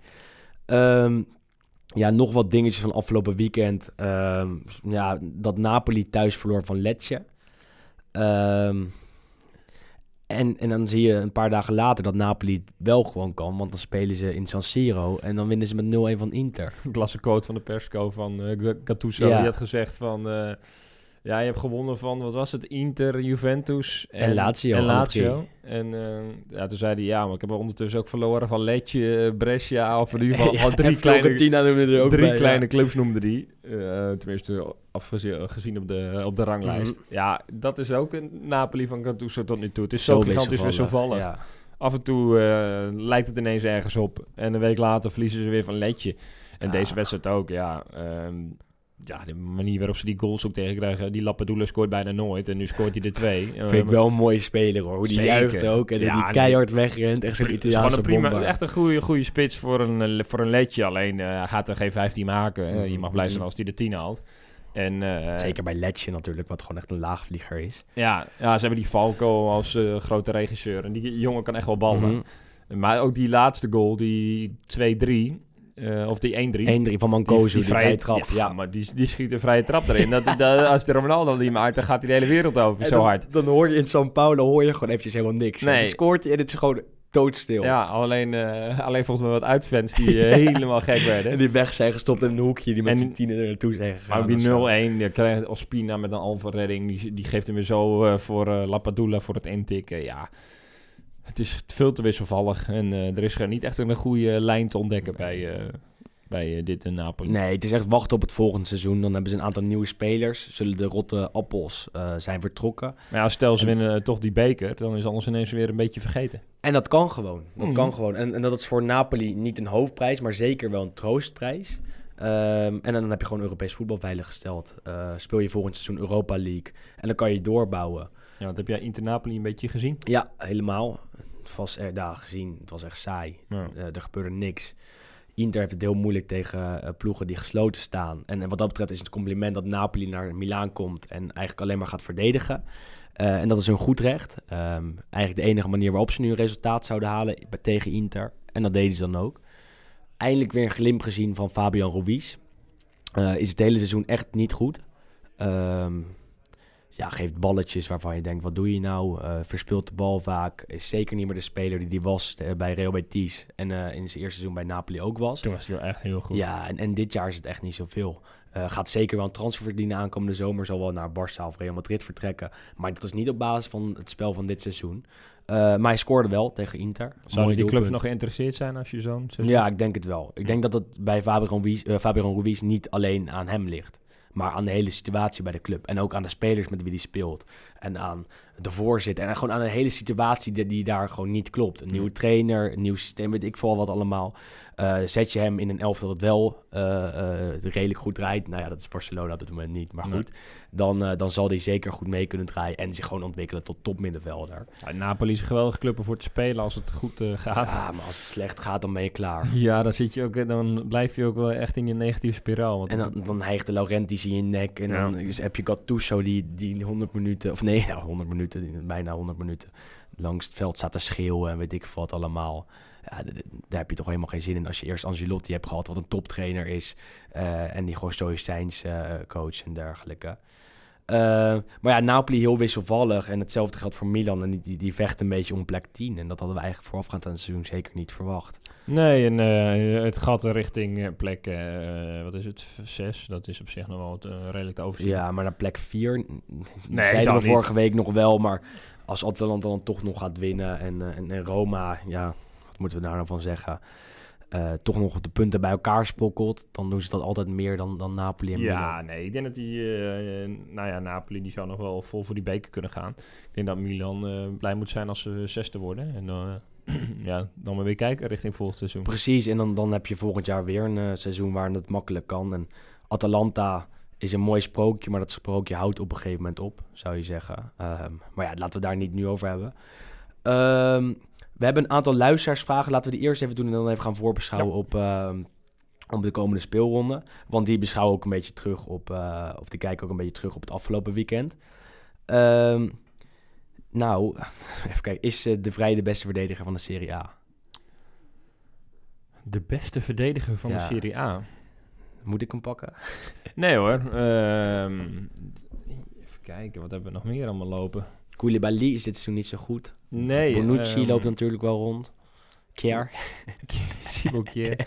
Nog wat dingetjes van afgelopen weekend. Dat Napoli thuis verloor van Lecce. En dan zie je een paar dagen later dat Napoli wel gewoon kan. Want dan spelen ze in San Siro en dan winnen ze met 0-1 van Inter. Ik las een quote van de persco van Gattuso. Die had gezegd van... je hebt gewonnen van, wat was het? Inter, Juventus en Lazio. En toen zei hij, maar ik heb ondertussen ook verloren van Lecce, Brescia. Of in ieder geval al 3 kleine clubs noemde hij. Tenminste, gezien op de ranglijst. Mm-hmm. Ja, dat is ook een Napoli van Gattuso tot nu toe. Het is zo gigantisch wisselvallig. Ja. Af en toe lijkt het ineens ergens op. En een week later verliezen ze weer van Lecce. En deze wedstrijd ook, de manier waarop ze die goals ook tegenkrijgen. Die Lapadula scoort bijna nooit. En nu scoort hij er 2. Vind ik wel een mooie speler, hoor. Hoe die juicht ook. En die keihard wegrent. Echt zo'n Italiaanse bomber. Echt een goede spits voor een Lecce. Alleen hij gaat er geen 15 maken. Je mag blij zijn als hij de 10 haalt. En, zeker bij Lecce natuurlijk, wat gewoon echt een laagvlieger is. Ja, ze hebben die Falco als grote regisseur. En die jongen kan echt wel ballen. Mm-hmm. Maar ook die laatste goal, die 2-3... of die 1-3 van Mancosu, die vrije trap. Ja, maar die schiet een vrije trap erin. Als de Ronaldo die maakt, dan gaat hij de hele wereld over. Zo hard. Dan hoor je in São Paulo gewoon eventjes helemaal niks. Nee. Die scoort en het is gewoon doodstil. Ja, alleen volgens mij wat uitfans die helemaal gek werden. En die weg zijn gestopt in een hoekje, die met z'n tienen er naartoe zijn gegaan. Maar die 0-1, die krijgt Ospina met een Alva-redding. Die geeft hem weer zo voor Lapadula voor het intikken. Ja. Het is veel te wisselvallig en er is niet echt een goede lijn te ontdekken bij dit Napoli. Nee, het is echt wachten op het volgende seizoen. Dan hebben ze een aantal nieuwe spelers. Zullen de rotte appels zijn vertrokken. Maar ja, stel ze winnen toch die beker, dan is alles ineens weer een beetje vergeten. En dat kan gewoon. En dat is voor Napoli niet een hoofdprijs, maar zeker wel een troostprijs. En dan heb je gewoon Europees voetbal veiliggesteld. Speel je volgend seizoen Europa League. En dan kan je doorbouwen. Ja, wat heb jij Inter Napoli een beetje gezien? Ja, helemaal. Het was gezien. Het was echt saai. Ja. Er gebeurde niks. Inter heeft het heel moeilijk tegen ploegen die gesloten staan. En wat dat betreft is het compliment dat Napoli naar Milaan komt en eigenlijk alleen maar gaat verdedigen. En dat is hun goed recht. Eigenlijk de enige manier waarop ze nu een resultaat zouden halen tegen Inter. En dat deden ze dan ook. Eindelijk weer een glimp gezien van Fabian Ruiz. Is het hele seizoen echt niet goed. Geeft balletjes waarvan je denkt, wat doe je nou? Verspeelt de bal vaak. Is zeker niet meer de speler die was bij Real Betis. En in zijn eerste seizoen bij Napoli ook was. Toen was hij wel echt heel goed. Ja, en dit jaar is het echt niet zoveel. Gaat zeker wel een transfer verdienen aankomende zomer. Zal wel naar Barça of Real Madrid vertrekken. Maar dat is niet op basis van het spel van dit seizoen. Maar hij scoorde wel tegen Inter. Zouden die clubs nog geïnteresseerd zijn als je zo'n seizoen... Ja, ik denk het wel. Ik denk dat het bij Fabian Ruiz niet alleen aan hem ligt. Maar aan de hele situatie bij de club. En ook aan de spelers met wie hij speelt. En aan de voorzitter. En gewoon aan de hele situatie die daar gewoon niet klopt. Een nieuwe trainer, een nieuw systeem, weet ik veel wat allemaal. Zet je hem in een elftal dat wel redelijk goed draait. Nou ja, dat is Barcelona op dit moment niet. Maar goed, dan zal hij zeker goed mee kunnen draaien. En zich gewoon ontwikkelen tot topmiddenvelder. Ja, Napoli is een geweldige club om voor te spelen als het goed gaat. Ja, maar als het slecht gaat, dan ben je klaar. Ja, dan blijf je ook wel echt in je negatieve spiraal. Want en dan hijgt de Laurentiis in je nek. En dan heb je Gattuso die 100 minuten... Of nee, 100 minuten, bijna 100 minuten... langs het veld staat te schreeuwen en weet ik wat allemaal. Ja, daar heb je toch helemaal geen zin in als je eerst Ancelotti hebt gehad, wat een toptrainer is. En die gewoon stoïcijns coach en dergelijke. Maar ja, Napoli heel wisselvallig. En hetzelfde geldt voor Milan. En die vecht een beetje om plek 10. En dat hadden we eigenlijk voorafgaand aan het seizoen zeker niet verwacht. Nee, en het gat richting plek, wat is het, 6, dat is op zich nog wel redelijk te overzien. Ja, maar naar plek 4, nee, zeiden we vorige week nog wel. Maar als Atalanta dan toch nog gaat winnen en Roma, ja, wat moeten we daar nou van zeggen? Toch nog de punten bij elkaar spokkelt, dan doen ze dat altijd meer dan Napoli en Milan. Ja, nee, ik denk dat Napoli die zou nog wel vol voor die beker kunnen gaan. Ik denk dat Milan blij moet zijn als ze 6e worden. En dan maar weer kijken richting volgend seizoen. Precies, en dan heb je volgend jaar weer een seizoen waar het makkelijk kan. En Atalanta is een mooi sprookje, maar dat sprookje houdt op een gegeven moment op, zou je zeggen. Maar ja, laten we daar niet nu over hebben. We hebben een aantal luisteraarsvragen. Laten we die eerst even doen en dan even gaan voorbeschouwen op de komende speelronde. Want die beschouwen ook een beetje terug of die kijken ook een beetje terug op het afgelopen weekend. Nou, even kijken. Is De Vrij de beste verdediger van de Serie A? De beste verdediger van de Serie A? Moet ik hem pakken? Nee hoor. Even kijken, wat hebben we nog meer allemaal lopen? Koulibaly is dit seizoen niet zo goed. Nee. Bonucci loopt natuurlijk wel rond. Kjaer. Simon Kjaer.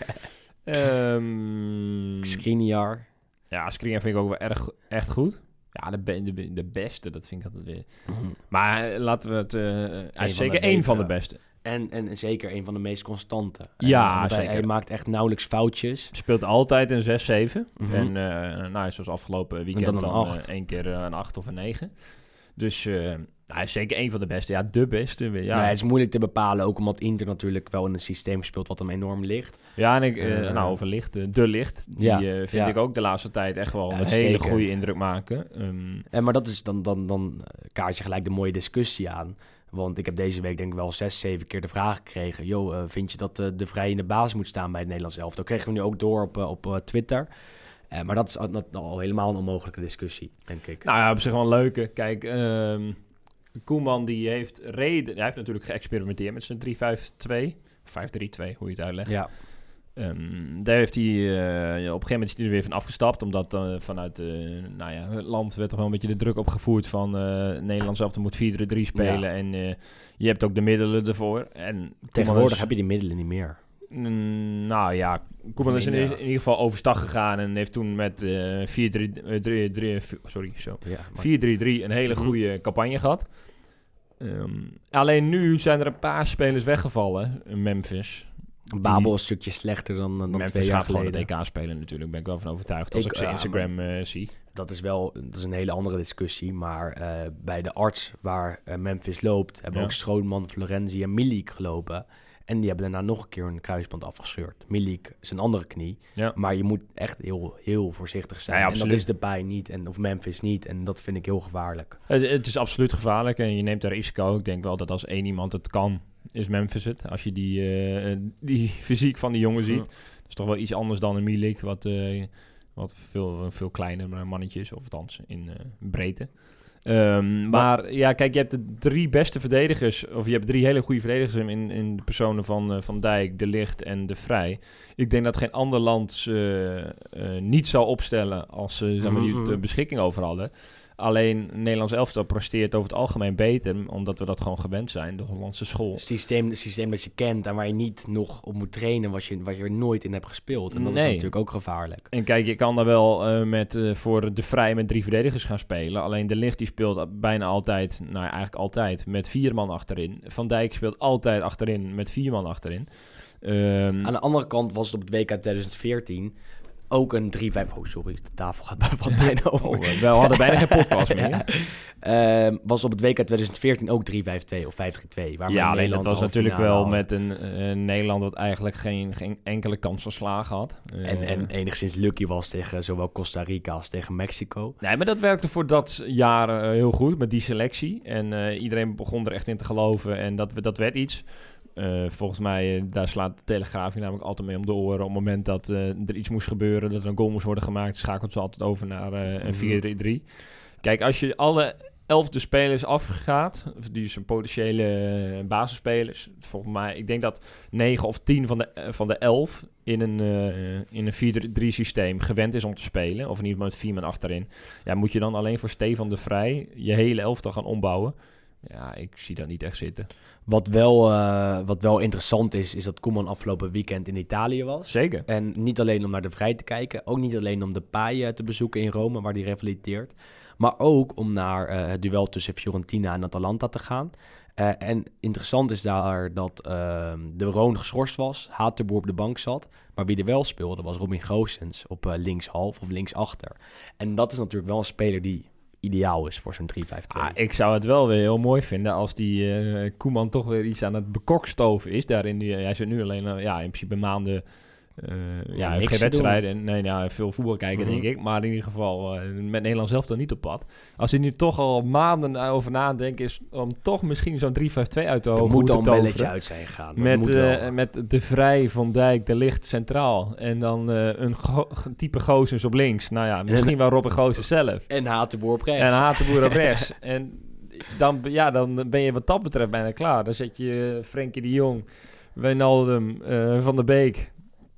Skriniar. Ja, Skriniar vind ik ook wel echt goed. Ja, de beste, dat vind ik altijd weer. Mm-hmm. Maar laten we het... hij is zeker één van de beste. En zeker een van de meest constante. Ja, zeker. Hij maakt echt nauwelijks foutjes. Speelt altijd een 6-7. Mm-hmm. En zoals afgelopen weekend dan 1 keer een 8 of een 9. Dus hij is zeker één van de beste. Ja, de beste. Ja. Nee, het is moeilijk te bepalen. Ook omdat Inter natuurlijk wel in een systeem speelt wat hem enorm ligt. Ja, en over Ligt. De Ligt. Die vind ik ook de laatste tijd echt wel een hele goede indruk maken. Maar dat is dan kaart je gelijk de mooie discussie aan. Want ik heb deze week denk ik wel 6-7 keer de vraag gekregen. Vind je dat De Vrij in de basis moet staan bij het Nederlands elftal? Dat kregen we nu ook door op Twitter. Maar dat is al helemaal een onmogelijke discussie, denk ik. Nou ja, op zich wel een leuke. Kijk, Koeman die heeft natuurlijk geëxperimenteerd met zijn 3-5-2. 5-3-2, hoe je het uitlegt. Ja. Daar heeft hij op een gegeven moment is hij er weer van afgestapt. Omdat vanuit het land werd toch wel een beetje de druk opgevoerd van Nederland zelf moet 4-3-3 spelen. Ja. En je hebt ook de middelen ervoor. En tegenwoordig heb je die middelen niet meer. Nou ja, Koeman is in ieder geval overstag gegaan en heeft toen met 4-3-3 een hele goede campagne gehad. Alleen nu zijn er een paar spelers weggevallen in Memphis. Babel is een stukje slechter dan Memphis 2 jaar geleden. Memphis gaat gewoon het EK spelen natuurlijk, ben ik wel van overtuigd als ik zijn Instagram zie. Dat is een hele andere discussie, maar bij de arts waar Memphis loopt, hebben ook Strootman, Florenzi en Milik gelopen. En die hebben daarna nog een keer een kruisband afgescheurd. Milik zijn andere knie. Ja. Maar je moet echt heel, heel voorzichtig zijn. Ja, en dat is Depay niet, of Memphis niet. En dat vind ik heel gevaarlijk. Het is absoluut gevaarlijk en je neemt daar risico. Ik denk wel dat als één iemand het kan, is Memphis het. Als je die fysiek van die jongen ziet. Dat is toch wel iets anders dan een Milik, wat veel kleiner mannetje is. Of althans in breedte. Maar ja, kijk, je hebt de 3 beste verdedigers, of je hebt 3 hele goede verdedigers in de personen van Dijk, De Ligt en De Vrij. Ik denk dat geen ander land niet zou opstellen als ze die de beschikking over hadden. Alleen Nederlands elftal presteert over het algemeen beter, omdat we dat gewoon gewend zijn, de Hollandse school. Het systeem dat je kent en waar je niet nog op moet trainen, wat je er nooit in hebt gespeeld. En dat is natuurlijk ook gevaarlijk. En kijk, je kan daar wel voor De Vrij met 3 verdedigers gaan spelen. Alleen De Ligt die speelt bijna altijd, eigenlijk altijd, met 4 man achterin. Van Dijk speelt altijd achterin met 4 man achterin. Aan de andere kant was het op het WK 2014... ook een 3-5... Oh, sorry, de tafel gaat bijna over. We hadden bijna geen podcast meer. Was op het WK 2014 ook 3-5-2 of 5-3-2. Ja, alleen dat was natuurlijk wel met een Nederland dat eigenlijk geen enkele kans van slagen had. En enigszins lucky was tegen zowel Costa Rica als tegen Mexico. Nee, maar dat werkte voor dat jaar heel goed met die selectie. En iedereen begon er echt in te geloven en dat werd iets. Volgens mij, daar slaat de Telegraaf je namelijk altijd mee om de oren. Op het moment dat er iets moest gebeuren, dat er een goal moest worden gemaakt, schakelt ze altijd over naar een 4-3-3. Kijk, als je alle 11 spelers afgaat, die zijn potentiële basisspelers, volgens mij, ik denk dat 9 of 10 van de 11 in een 4-3 systeem gewend is om te spelen, of in ieder geval met 4 man achterin. Ja, moet je dan alleen voor Stefan de Vrij je hele elftal gaan ombouwen? Ja, ik zie dat niet echt zitten. Wat wel interessant is dat Koeman afgelopen weekend in Italië was. Zeker. En niet alleen om naar de Vrij te kijken, ook niet alleen om de Depay te bezoeken in Rome, waar hij revaliteert, maar ook om naar het duel tussen Fiorentina en Atalanta te gaan. En interessant is daar dat de Roon geschorst was, Hatenboer op de bank zat, maar wie er wel speelde was Robin Goossens op linkshalf of linksachter. En dat is natuurlijk wel een speler die ideaal is voor zo'n 3-5-2. Ik zou het wel weer heel mooi vinden als die Koeman toch weer iets aan het bekokstoven is. Hij zit nu alleen in principe maanden... hij heeft geen wedstrijden. Veel voetbal kijken, denk ik. Maar in ieder geval met Nederland zelf dan niet op pad. Als hij nu toch al maanden over nadenkt, is om toch misschien zo'n 3-5-2 uit de hoogte te toveren. Er moet al een belletje uit zijn gegaan. Met De Vrij, Van Dijk, De Ligt centraal. En dan een type Goossens op links. Nou ja, misschien wel Robin Goossens zelf. En Hatenboer op rechts. En dan ben je wat dat betreft bijna klaar. Dan zet je Frenkie de Jong, Wijnaldum, Van der Beek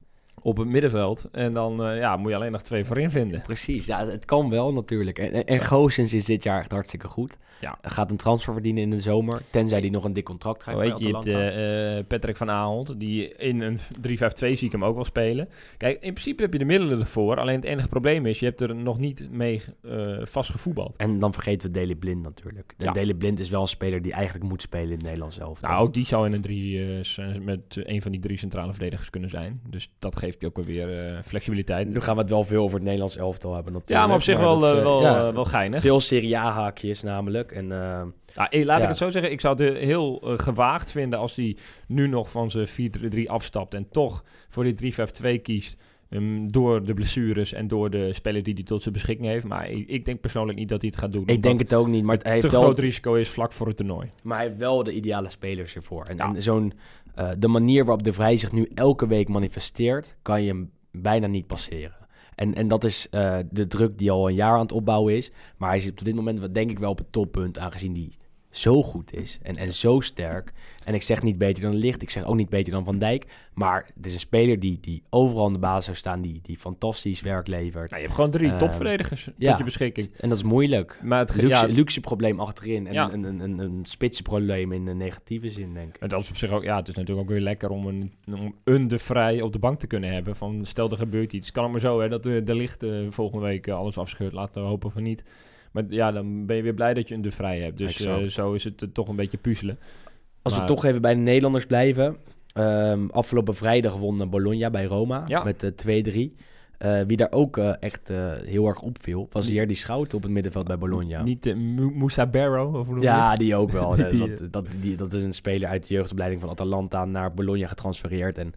op het middenveld. En dan moet je alleen nog 2 voorin vinden. Precies, ja, het kan wel natuurlijk. En Goossens is dit jaar echt hartstikke goed. Ja. Gaat een transfer verdienen in de zomer. Tenzij hij nog een dik contract krijgt bij Atalanta. Je hebt Patrick van Aanholt, die in een 3-5-2 zie ik hem ook wel spelen. Kijk, in principe heb je de middelen ervoor. Alleen het enige probleem is, je hebt er nog niet mee vastgevoetbald. En dan vergeten we Daley Blind natuurlijk. Daley Blind is wel een speler die eigenlijk moet spelen in het Nederlands elftal. Nou, ook die zou in een met een van die 3 centrale verdedigers kunnen zijn. Dus dat geeft je ook weer flexibiliteit. Nu gaan we het wel veel over het Nederlands elftal hebben natuurlijk. Ja, maar op zich wel geinig. Veel Serie A-haakjes namelijk. En, laat ik het zo zeggen. Ik zou het heel gewaagd vinden als hij nu nog van zijn 4-3 afstapt en toch voor die 3-5-2 kiest. Door de blessures en door de spelers die hij tot zijn beschikking heeft. Maar ik denk persoonlijk niet dat hij het gaat doen. Ik denk het ook niet. Maar hij heeft groot risico is vlak voor het toernooi. Maar hij heeft wel de ideale spelers ervoor. En zo'n de manier waarop De Vrij zich nu elke week manifesteert, kan je hem bijna niet passeren. En dat is de druk die al een jaar aan het opbouwen is. Maar hij zit op dit moment denk ik wel op het toppunt, aangezien die zo goed is en zo sterk. En ik zeg niet beter dan Ligt, ik zeg ook niet beter dan Van Dijk. Maar het is een speler die overal aan de basis zou staan, die fantastisch werk levert. Je hebt gewoon 3 topverdedigers tot je beschikking. En dat is moeilijk. Maar het luxe probleem achterin en een spitse probleem in een negatieve zin, denk ik. En dat is op zich ook, het is natuurlijk ook weer lekker om een De Vrij op de bank te kunnen hebben. Van stel er gebeurt iets. Kan het maar zo dat De Ligt volgende week alles afscheurt. Laten we hopen van niet. Maar dan ben je weer blij dat je een De Vrij hebt. Dus zo is het toch een beetje puzzelen. Als we toch even bij de Nederlanders blijven. Afgelopen vrijdag won Bologna bij Roma met 2-3. Wie daar ook echt heel erg opviel, was Jerdy Schouten op het middenveld bij Bologna. Niet Moussa Barrow? Of hoe noem je Ja, het? die ook wel. Dat is een speler uit de jeugdopleiding van Atalanta naar Bologna getransfereerd. En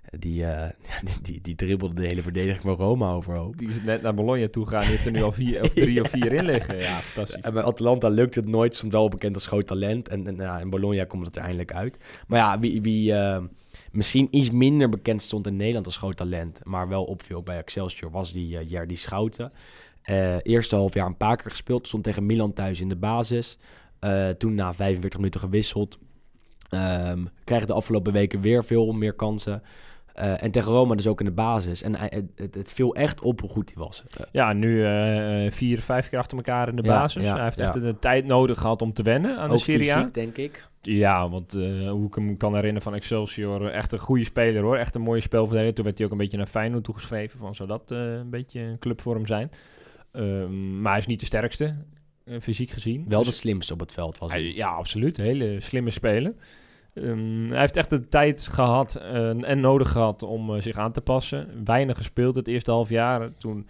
die dribbelde de hele verdediging van Roma overhoop. Die is net naar Bologna toe gegaan. Die heeft er nu al 3 of 4 in liggen. Ja, fantastisch. En bij Atalanta lukt het nooit. Stond wel bekend als groot talent. En in Bologna komt het er eindelijk uit. Maar ja, wie misschien iets minder bekend stond in Nederland als groot talent, maar wel opviel bij Excelsior, was die Jerdy Schouten. Eerste half jaar een paar keer gespeeld. Stond tegen Milan thuis in de basis. Toen na 45 minuten gewisseld. Krijgt de afgelopen weken weer veel meer kansen. En tegen Roma dus ook in de basis. En het viel echt op hoe goed hij was. Ja, nu 4, 5 keer achter elkaar in de basis. Hij heeft echt de tijd nodig gehad om te wennen aan de Serie A. Fysiek, denk ik. Ja, want hoe ik hem kan herinneren van Excelsior, echt een goede speler hoor. Echt een mooie spelverdeler. Toen werd hij ook een beetje naar Feyenoord toegeschreven. Van, zou dat een beetje een club voor hem zijn? Maar hij is niet de sterkste, fysiek gezien. Wel de slimste op het veld was hij. Ja, absoluut. Hele slimme speler. Hij heeft echt de tijd gehad en nodig gehad om zich aan te passen. Weinig gespeeld het eerste half jaar. Toen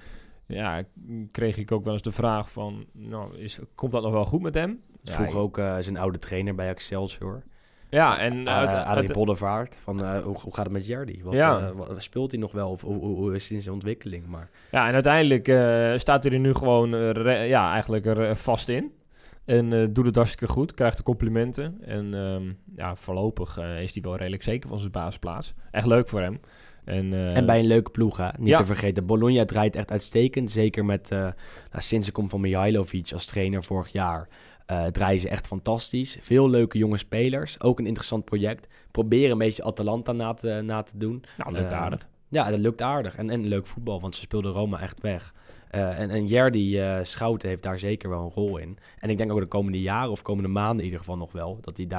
kreeg ik ook wel eens de vraag van, komt dat nog wel goed met hem? Vroeg ook zijn oude trainer bij Excelsior. Ja, en Adrie Poldervaart. Hoe gaat het met Jerdy? Wat speelt hij nog wel? Of hoe is hij in zijn ontwikkeling? Maar... Ja, en uiteindelijk staat hij er nu gewoon eigenlijk er vast in. En doet het hartstikke goed. Krijgt de complimenten. En voorlopig is hij wel redelijk zeker van zijn basisplaats. Echt leuk voor hem. En bij een leuke ploeg, hè? Niet te vergeten. Bologna draait echt uitstekend. Zeker met sinds de komst van Mihailovic als trainer vorig jaar. Draaien ze echt fantastisch. Veel leuke jonge spelers. Ook een interessant project. Proberen een beetje Atalanta na te doen. Nou, lukt aardig. Ja, dat lukt aardig. En leuk voetbal, want ze speelden Roma echt weg. En Jerdy Schouten heeft daar zeker wel een rol in. En ik denk ook de komende jaren of komende maanden in ieder geval nog wel, dat hij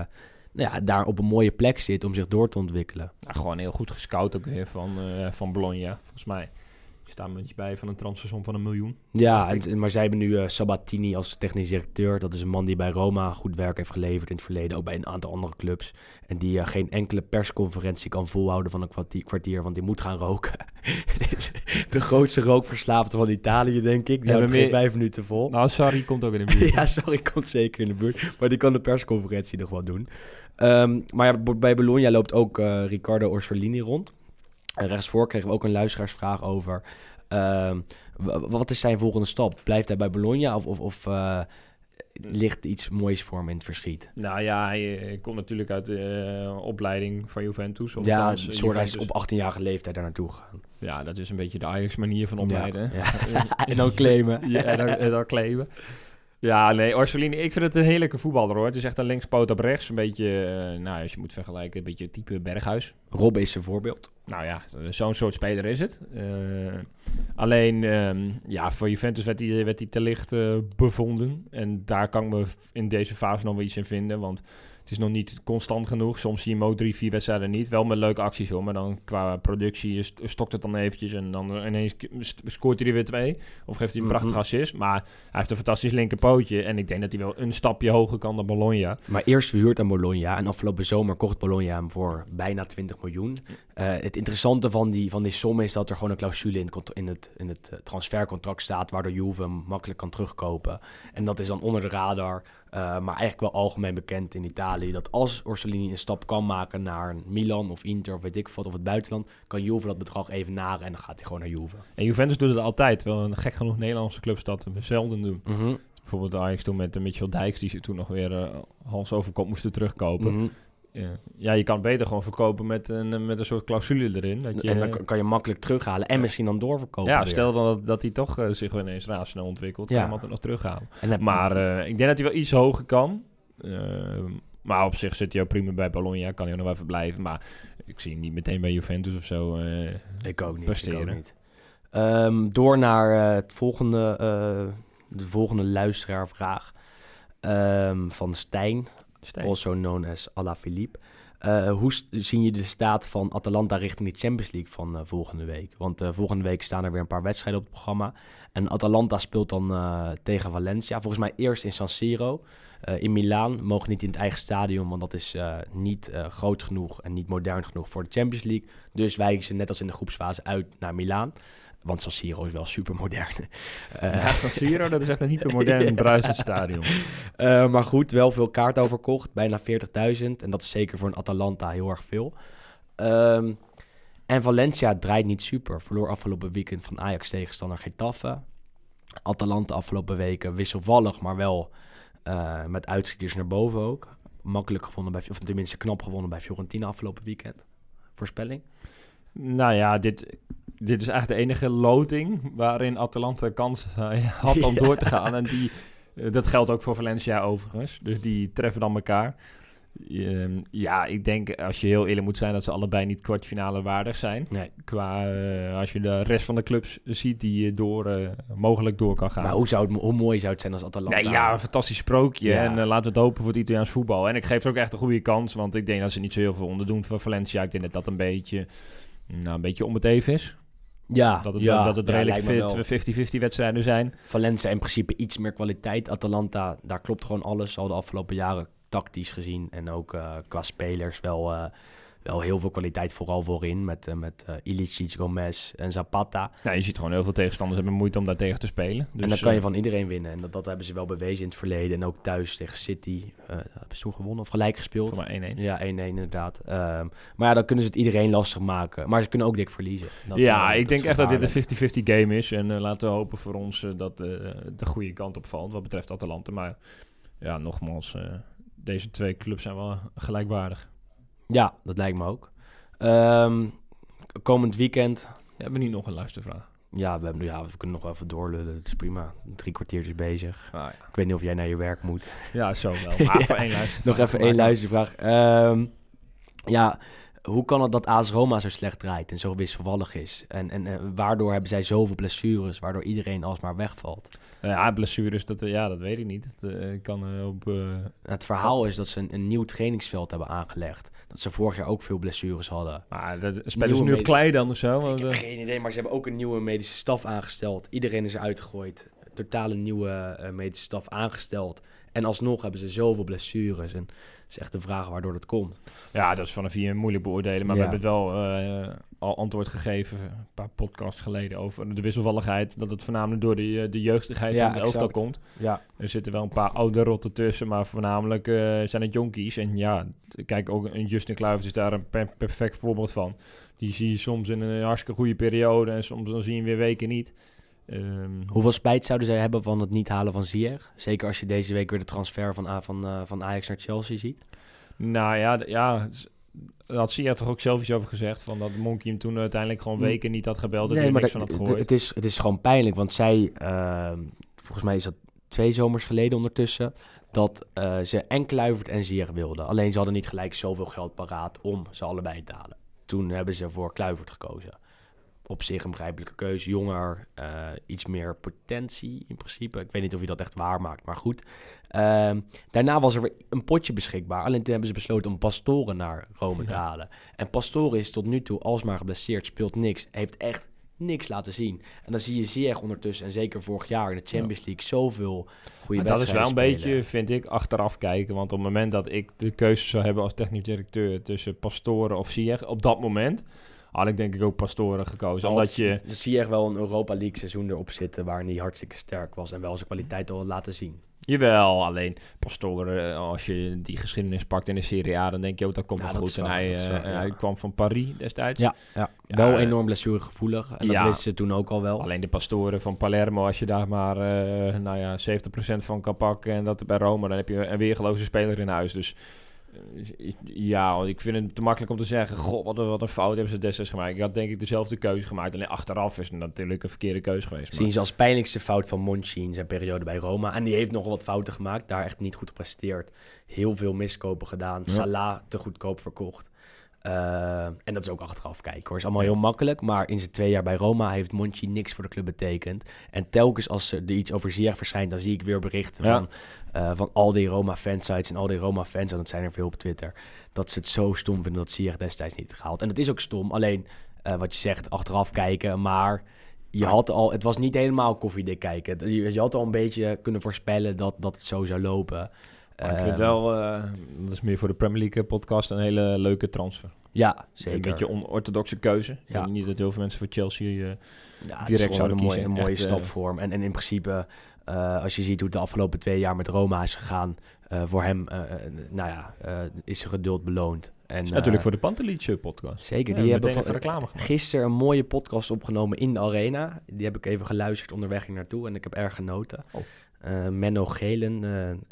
daar op een mooie plek zit om zich door te ontwikkelen. Ja, gewoon heel goed gescout ook weer van Bologna, volgens mij. Er staat een beetje bij van een transfersom van 1 miljoen. Ja, maar zij hebben nu Sabatini als technisch directeur. Dat is een man die bij Roma goed werk heeft geleverd in het verleden. Ook bij een aantal andere clubs. En die geen enkele persconferentie kan volhouden van een kwartier. Want die moet gaan roken. Dit is de grootste rookverslaafde van Italië, denk ik. Die houdt geen 5 minuten vol. Nou, Sarri komt ook in de buurt. Ja, Sarri komt zeker in de buurt. Maar die kan de persconferentie nog wel doen. Maar ja, bij Bologna loopt ook Riccardo Orsolini rond. En rechtsvoor kregen we ook een luisteraarsvraag over. Wat is zijn volgende stap? Blijft hij bij Bologna of ligt iets moois voor hem in het verschiet? Nou ja, hij komt natuurlijk uit de opleiding van Juventus. Of hij is op 18-jarige leeftijd daar naartoe gegaan. Ja, dat is een beetje de Ajax-manier van opleiden. Ja. En dan claimen. Ja, en dan claimen. Ja, nee, Orsolini, ik vind het een heerlijke voetballer hoor. Het is echt een linkspoot op rechts. Een beetje, als je moet vergelijken, een beetje type Berghuis. Rob is zijn voorbeeld. Nou ja, zo'n soort speler is het. Alleen, voor Juventus werd hij te licht bevonden. En daar kan ik me in deze fase nog wel iets in vinden. Want het is nog niet constant genoeg. Soms zie je hem ook 3-4 wedstrijden niet. Wel met leuke acties hoor. Maar dan qua productie stokt het dan eventjes. En dan ineens scoort hij er weer 2. Of geeft hij een prachtig assist. Maar hij heeft een fantastisch linkerpootje. En ik denk dat hij wel een stapje hoger kan dan Bologna. Maar eerst verhuurd aan Bologna. En afgelopen zomer kocht Bologna hem voor bijna 20 miljoen. Het interessante van die som is dat er gewoon een clausule in het transfercontract staat. Waardoor Juve hem makkelijk kan terugkopen. En dat is dan onder de radar. Maar eigenlijk wel algemeen bekend in Italië, dat als Orsolini een stap kan maken naar Milan of Inter of weet ik wat, of het buitenland, kan Juve dat bedrag even naren en dan gaat hij gewoon naar Juve. En Juventus doet het altijd, terwijl een gek genoeg Nederlandse clubs dat zelden doen. Mm-hmm. Bijvoorbeeld Ajax toen met Mitchell Dijks, die ze toen nog weer hals over kop moesten terugkopen. Mm-hmm. Ja, je kan het beter gewoon verkopen met een soort clausule erin. En dan kan je makkelijk terughalen en misschien dan doorverkopen. Ja, weer. Stel dan dat hij toch zich ineens razend ontwikkelt, kan je hem altijd nog terughalen. Maar ik denk dat hij wel iets hoger kan. Maar op zich zit hij ook prima bij Bologna, kan hij nog wel even blijven. Maar ik zie hem niet meteen bij Juventus of zo ik ook niet, presteren. Door naar de volgende luisteraarvraag van Stijn. Also known as Alaphilippe. Hoe zien jullie de staat van Atalanta richting de Champions League van volgende week? Want volgende week staan er weer een paar wedstrijden op het programma. En Atalanta speelt dan tegen Valencia. Volgens mij eerst in San Siro. In Milaan. Mogen niet in het eigen stadion, want dat is niet groot genoeg en niet modern genoeg voor de Champions League. Dus wijken ze net als in de groepsfase uit naar Milaan. Want San Siro is wel super modern. San Siro, dat is echt een hypermodern bruisend stadion. Maar goed, wel veel kaarten overkocht. Bijna 40.000. En dat is zeker voor een Atalanta heel erg veel. En Valencia draait niet super. Verloor afgelopen weekend van Ajax tegenstander Getafe. Atalanta afgelopen weken wisselvallig, maar wel met uitschieters naar boven ook. Makkelijk gewonnen, of tenminste knap gewonnen bij Fiorentina afgelopen weekend. Voorspelling? Nou ja, dit is eigenlijk de enige loting waarin Atalanta kans had om door te gaan. En dat geldt ook voor Valencia overigens. Dus die treffen dan elkaar. Ik denk, als je heel eerlijk moet zijn, dat ze allebei niet kwartfinale waardig zijn. Nee. Als je de rest van de clubs ziet die mogelijk door kan gaan. Maar hoe mooi zou het zijn als Atalanta? Nee, ja, een fantastisch sprookje. Ja. En laten we het hopen voor het Italiaans voetbal. En ik geef er ook echt een goede kans, want ik denk dat ze niet zo heel veel onderdoen voor Valencia. Ik denk dat dat een beetje om het even is. Ja, dat het redelijk fit 50-50 wedstrijden zijn. Valencia in principe iets meer kwaliteit. Atalanta, daar klopt gewoon alles. Al de afgelopen jaren tactisch gezien en ook qua spelers wel heel veel kwaliteit, vooral voorin met Ilicic, Gomez en Zapata. Ja, je ziet gewoon heel veel tegenstanders hebben moeite om daar tegen te spelen. Dus, en dan kan je van iedereen winnen. En dat hebben ze wel bewezen in het verleden. En ook thuis tegen City. Hebben ze toen gewonnen of gelijk gespeeld? Voor maar 1-1. Ja, 1-1 inderdaad. Maar ja, dan kunnen ze het iedereen lastig maken. Maar ze kunnen ook dik verliezen. Ik denk echt dat dit een 50-50 game is. En laten we hopen voor ons dat de goede kant op valt wat betreft Atalanta. Maar ja, nogmaals, deze twee clubs zijn wel gelijkwaardig. Ja, dat lijkt me ook. Komend weekend... We hebben niet nog een luistervraag. Ja, we kunnen nog wel even doorlullen. Dat is prima. 3 kwartiertjes bezig. Ah, ja. Ik weet niet of jij naar je werk moet. Ja, zo wel. Maar voor 1 luistervraag. Nog even 1 luistervraag. Hoe kan het dat AS Roma zo slecht draait en zo wisselvallig is? En waardoor hebben zij zoveel blessures, waardoor iedereen alsmaar wegvalt? Ja, blessures, dat weet ik niet. Het kan Het verhaal is dat ze een nieuw trainingsveld hebben aangelegd. Dat ze vorig jaar ook veel blessures hadden. Maar spelen ze nu op klei dan of zo? Ik heb geen idee, maar ze hebben ook een nieuwe medische staf aangesteld. Iedereen is eruit gegooid. Totale nieuwe medische staf aangesteld. En alsnog hebben ze zoveel blessures. En het is echt de vraag waardoor dat komt. Ja, dat is vanaf hier moeilijk beoordelen. Maar we hebben het wel al antwoord gegeven, een paar podcasts geleden, over de wisselvalligheid. Dat het voornamelijk door de jeugdigheid van het elftal komt. Ja. Er zitten wel een paar oude rotten tussen, maar voornamelijk zijn het jonkies. En ja, kijk, ook een Justin Kluivert is daar een perfect voorbeeld van. Die zie je soms in een hartstikke goede periode en soms dan zie je hem weer weken niet. Hoeveel spijt zouden zij hebben van het niet halen van Ziyech? Zeker als je deze week weer de transfer van Ajax naar Chelsea ziet. Nou ja, daar had Ziyech toch ook zelf iets over gezegd. Van dat Monkey hem toen uiteindelijk gewoon weken niet had gebeld. Dat hij niks van had gehoord. Het is gewoon pijnlijk, want zij, volgens mij is dat 2 zomers geleden ondertussen, dat ze en Kluivert en Ziyech wilden. Alleen ze hadden niet gelijk zoveel geld paraat om ze allebei te halen. Toen hebben ze voor Kluivert gekozen. Op zich een begrijpelijke keuze. Jonger, iets meer potentie in principe. Ik weet niet of je dat echt waar maakt, maar goed. Daarna was er weer een potje beschikbaar. Alleen toen hebben ze besloten om Pastore naar Rome te halen. En Pastore is tot nu toe alsmaar geblesseerd, speelt niks. Heeft echt niks laten zien. En dan zie je Ziyech ondertussen, en zeker vorig jaar in de Champions League, zoveel goede wedstrijden. Dat is wel een spelen. beetje, vind ik, achteraf kijken. Want op het moment dat ik de keuze zou hebben als technisch directeur tussen Pastore of Ziyech, op dat moment had ik denk ik ook Pastore gekozen. Omdat je zie je echt wel een Europa League seizoen erop zitten waarin hij hartstikke sterk was en wel zijn kwaliteit al had laten zien. Jawel, alleen Pastore, als je die geschiedenis pakt in de Serie A, dan denk je ook dat komt wel goed. En hij kwam van Paris destijds. Ja. Wel enorm blessuregevoelig. En dat wisten ze toen ook al wel. Alleen de Pastore van Palermo, als je daar maar 70% van kan pakken en dat bij Rome, dan heb je een weergeloze speler in huis. Dus ja, ik vind het te makkelijk om te zeggen, god, wat een fout hebben ze destijds gemaakt. Ik had denk ik dezelfde keuze gemaakt. Alleen achteraf is het natuurlijk een verkeerde keuze geweest. Zien ze als pijnlijkste fout van Monchi in zijn periode bij Roma. En die heeft nogal wat fouten gemaakt. Daar echt niet goed gepresteerd. Heel veel miskopen gedaan. Ja. Salah te goedkoop verkocht. En dat is ook achteraf kijken hoor. Is allemaal heel makkelijk. Maar in zijn 2 jaar bij Roma heeft Monchi niks voor de club betekend. En telkens als er iets over Ziyech verschijnt, dan zie ik weer berichten van al die Roma-fansites en al die Roma-fans, en dat zijn er veel op Twitter, dat ze het zo stom vinden dat Ziyech destijds niet gehaald. En dat is ook stom. Alleen, wat je zegt, achteraf kijken. Maar je had al, het was niet helemaal koffiedik kijken. Je had al een beetje kunnen voorspellen dat het zo zou lopen. Maar ik vind wel, dat is meer voor de Premier League podcast, een hele leuke transfer. Ja, zeker. Een beetje onorthodoxe keuze. Ik denk niet dat heel veel mensen voor Chelsea direct zouden kiezen. Een mooie stap voor hem. En in principe, als je ziet hoe het de afgelopen 2 jaar met Roma is gegaan, voor hem is zijn geduld beloond. En, natuurlijk voor de Pantelic podcast. Zeker, die hebben gisteren een mooie podcast opgenomen in de Arena. Die heb ik even geluisterd onderweg hier naartoe en ik heb erg genoten. Menno Gelen,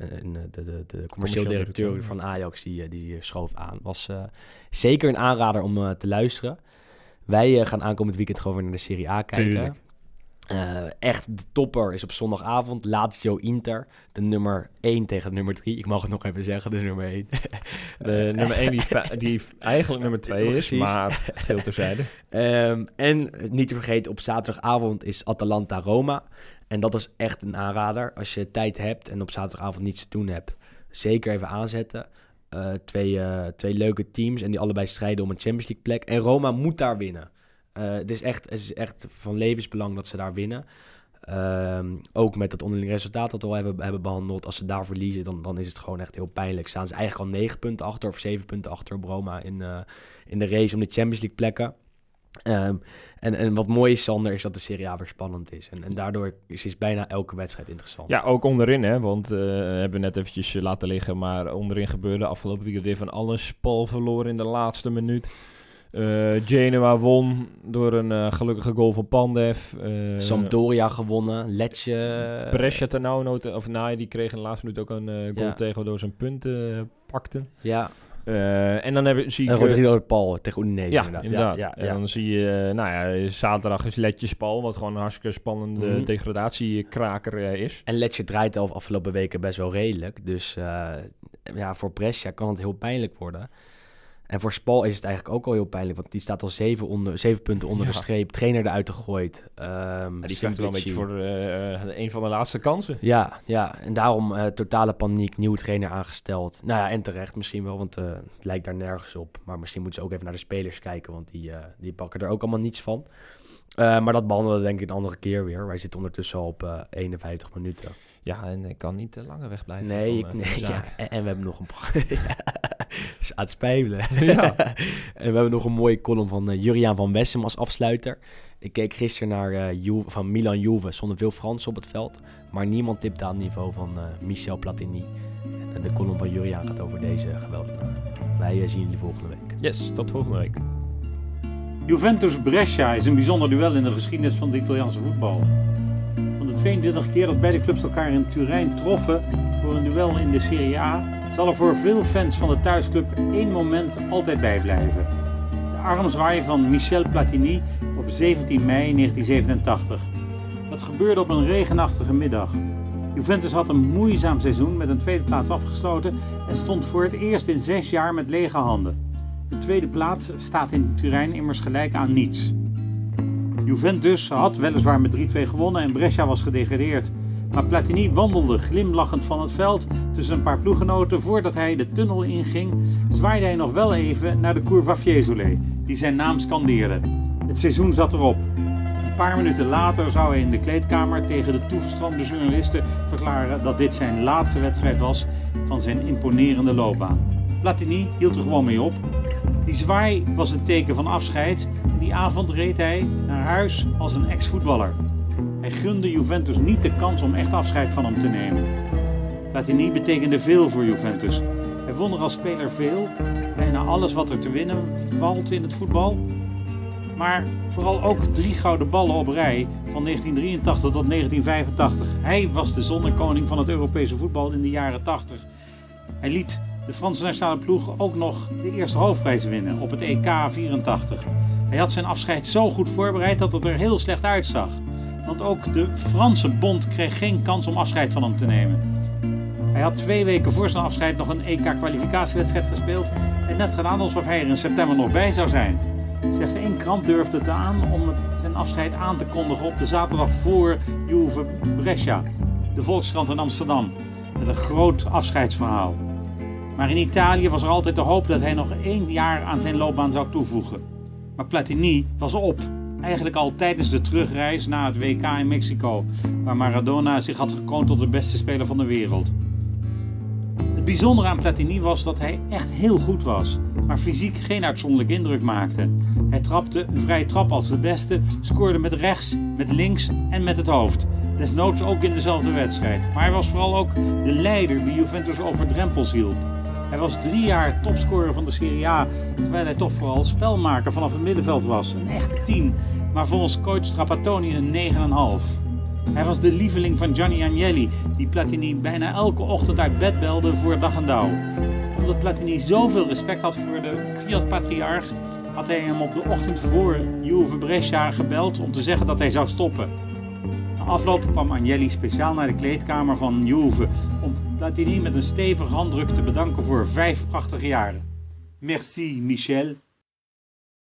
de commercieel directeur van Ajax, die schoof aan. Was zeker een aanrader om te luisteren. Wij gaan aankomend weekend gewoon weer naar de Serie A kijken. Tuurlijk. Echt, de topper is op zondagavond. Lazio Inter. De nummer 1 tegen de nummer 3. Ik mag het nog even zeggen, de nummer 1. De nummer 1 die eigenlijk nummer 2 is, precies. Maar veel terzijde. En niet te vergeten, op zaterdagavond is Atalanta Roma. En dat is echt een aanrader. Als je tijd hebt en op zaterdagavond niets te doen hebt, zeker even aanzetten. Twee leuke teams en die allebei strijden om een Champions League plek. En Roma moet daar winnen. Het is echt van levensbelang dat ze daar winnen. Ook met dat onderling resultaat dat we al hebben behandeld. Als ze daar verliezen, dan is het gewoon echt heel pijnlijk. Staan ze eigenlijk al 9 punten achter of 7 punten achter op Roma in de race om de Champions League plekken. En wat mooi is, Sander, is dat de Serie A weer spannend is. En daardoor is bijna elke wedstrijd interessant. Ja, ook onderin, hè. Want hebben we net eventjes laten liggen. Maar onderin gebeurde afgelopen weekend weer van alles. Paul verloor in de laatste minuut. Genoa won door een gelukkige goal van Pandev. Sampdoria gewonnen. Lecce. Brescia ternauwernood, die kreeg in de laatste minuut ook een goal tegen, waardoor ze een punt pakten. Ja. En dan zie ik... Rodrigo de Paul tegen Udinese. Ja, inderdaad. Ja. En dan zie je... zaterdag is Lecce Spal, wat gewoon een hartstikke spannende degradatiekraker is. En Lecce draait de afgelopen weken best wel redelijk. Dus voor Brescia kan het heel pijnlijk worden. En voor Spal is het eigenlijk ook al heel pijnlijk, want die staat al 7 punten onder de streep. Trainer eruit gegooid. Die vecht wel een beetje voor een van de laatste kansen. Ja. En daarom totale paniek, nieuwe trainer aangesteld. En terecht misschien wel, want het lijkt daar nergens op. Maar misschien moeten ze ook even naar de spelers kijken, want die pakken er ook allemaal niets van. Maar dat behandelen we denk ik een andere keer weer. Wij zitten ondertussen al op 51 minuten. Ja, en ik kan niet langer wegblijven. Nee. En we hebben nog een... Dus aan het spijbelen. Ja. En we hebben nog een mooie column van Juriaan van Wessem als afsluiter. Ik keek gisteren naar van Milan Juve. Stonden veel Fransen op het veld. Maar niemand tipte aan het niveau van Michel Platini. En de column van Juriaan gaat over deze geweldenaar. Wij zien jullie volgende week. Yes, tot volgende week. Juventus-Brescia is een bijzonder duel in de geschiedenis van het Italiaanse voetbal. Van de 22 keer dat beide clubs elkaar in Turijn troffen voor een duel in de Serie A, zal er voor veel fans van de thuisclub één moment altijd bijblijven. De armzwaai van Michel Platini op 17 mei 1987. Dat gebeurde op een regenachtige middag. Juventus had een moeizaam seizoen met een tweede plaats afgesloten en stond voor het eerst in 6 jaar met lege handen. De tweede plaats staat in Turijn immers gelijk aan niets. Juventus had weliswaar met 3-2 gewonnen en Brescia was gedegradeerd. Maar Platini wandelde glimlachend van het veld tussen een paar ploeggenoten. Voordat hij de tunnel inging, zwaaide hij nog wel even naar de Curva Fiesole, die zijn naam scandeerde. Het seizoen zat erop. Een paar minuten later zou hij in de kleedkamer tegen de toegestroomde journalisten verklaren dat dit zijn laatste wedstrijd was van zijn imponerende loopbaan. Platini hield er gewoon mee op. Die zwaai was een teken van afscheid en die avond reed hij naar huis als een ex-voetballer. Hij gunde Juventus niet de kans om echt afscheid van hem te nemen. Platini betekende veel voor Juventus. Hij won er als speler veel, bijna alles wat er te winnen valt in het voetbal. Maar vooral ook 3 gouden ballen op rij van 1983 tot 1985. Hij was de zonnekoning van het Europese voetbal in de jaren 80. Hij liet de Franse nationale ploeg ook nog de eerste hoofdprijs winnen op het EK 84. Hij had zijn afscheid zo goed voorbereid dat het er heel slecht uitzag. Want ook de Franse bond kreeg geen kans om afscheid van hem te nemen. Hij had 2 weken voor zijn afscheid nog een EK-kwalificatiewedstrijd gespeeld en net gedaan alsof hij er in september nog bij zou zijn. Slechts 1 krant durfde het aan om zijn afscheid aan te kondigen op de zaterdag voor Juve Brescia, de Volkskrant in Amsterdam, met een groot afscheidsverhaal. Maar in Italië was er altijd de hoop dat hij nog 1 jaar aan zijn loopbaan zou toevoegen. Maar Platini was op. Eigenlijk al tijdens de terugreis na het WK in Mexico, waar Maradona zich had gekroond tot de beste speler van de wereld. Het bijzondere aan Platini was dat hij echt heel goed was, maar fysiek geen uitzonderlijke indruk maakte. Hij trapte een vrije trap als de beste, scoorde met rechts, met links en met het hoofd. Desnoods ook in dezelfde wedstrijd. Maar hij was vooral ook de leider die Juventus over drempels hielp. Hij was 3 jaar topscorer van de Serie A, terwijl hij toch vooral spelmaker vanaf het middenveld was. Een echte 10, maar volgens coach Trapattoni een 9,5. Hij was de lieveling van Gianni Agnelli, die Platini bijna elke ochtend uit bed belde voor dag en dauw. Omdat Platini zoveel respect had voor de Fiat-patriarch, had hij hem op de ochtend voor Juve Brescia gebeld om te zeggen dat hij zou stoppen. Na afloop kwam Agnelli speciaal naar de kleedkamer van Juve om Platini met een stevige handdruk te bedanken voor 5 prachtige jaren. Merci, Michel.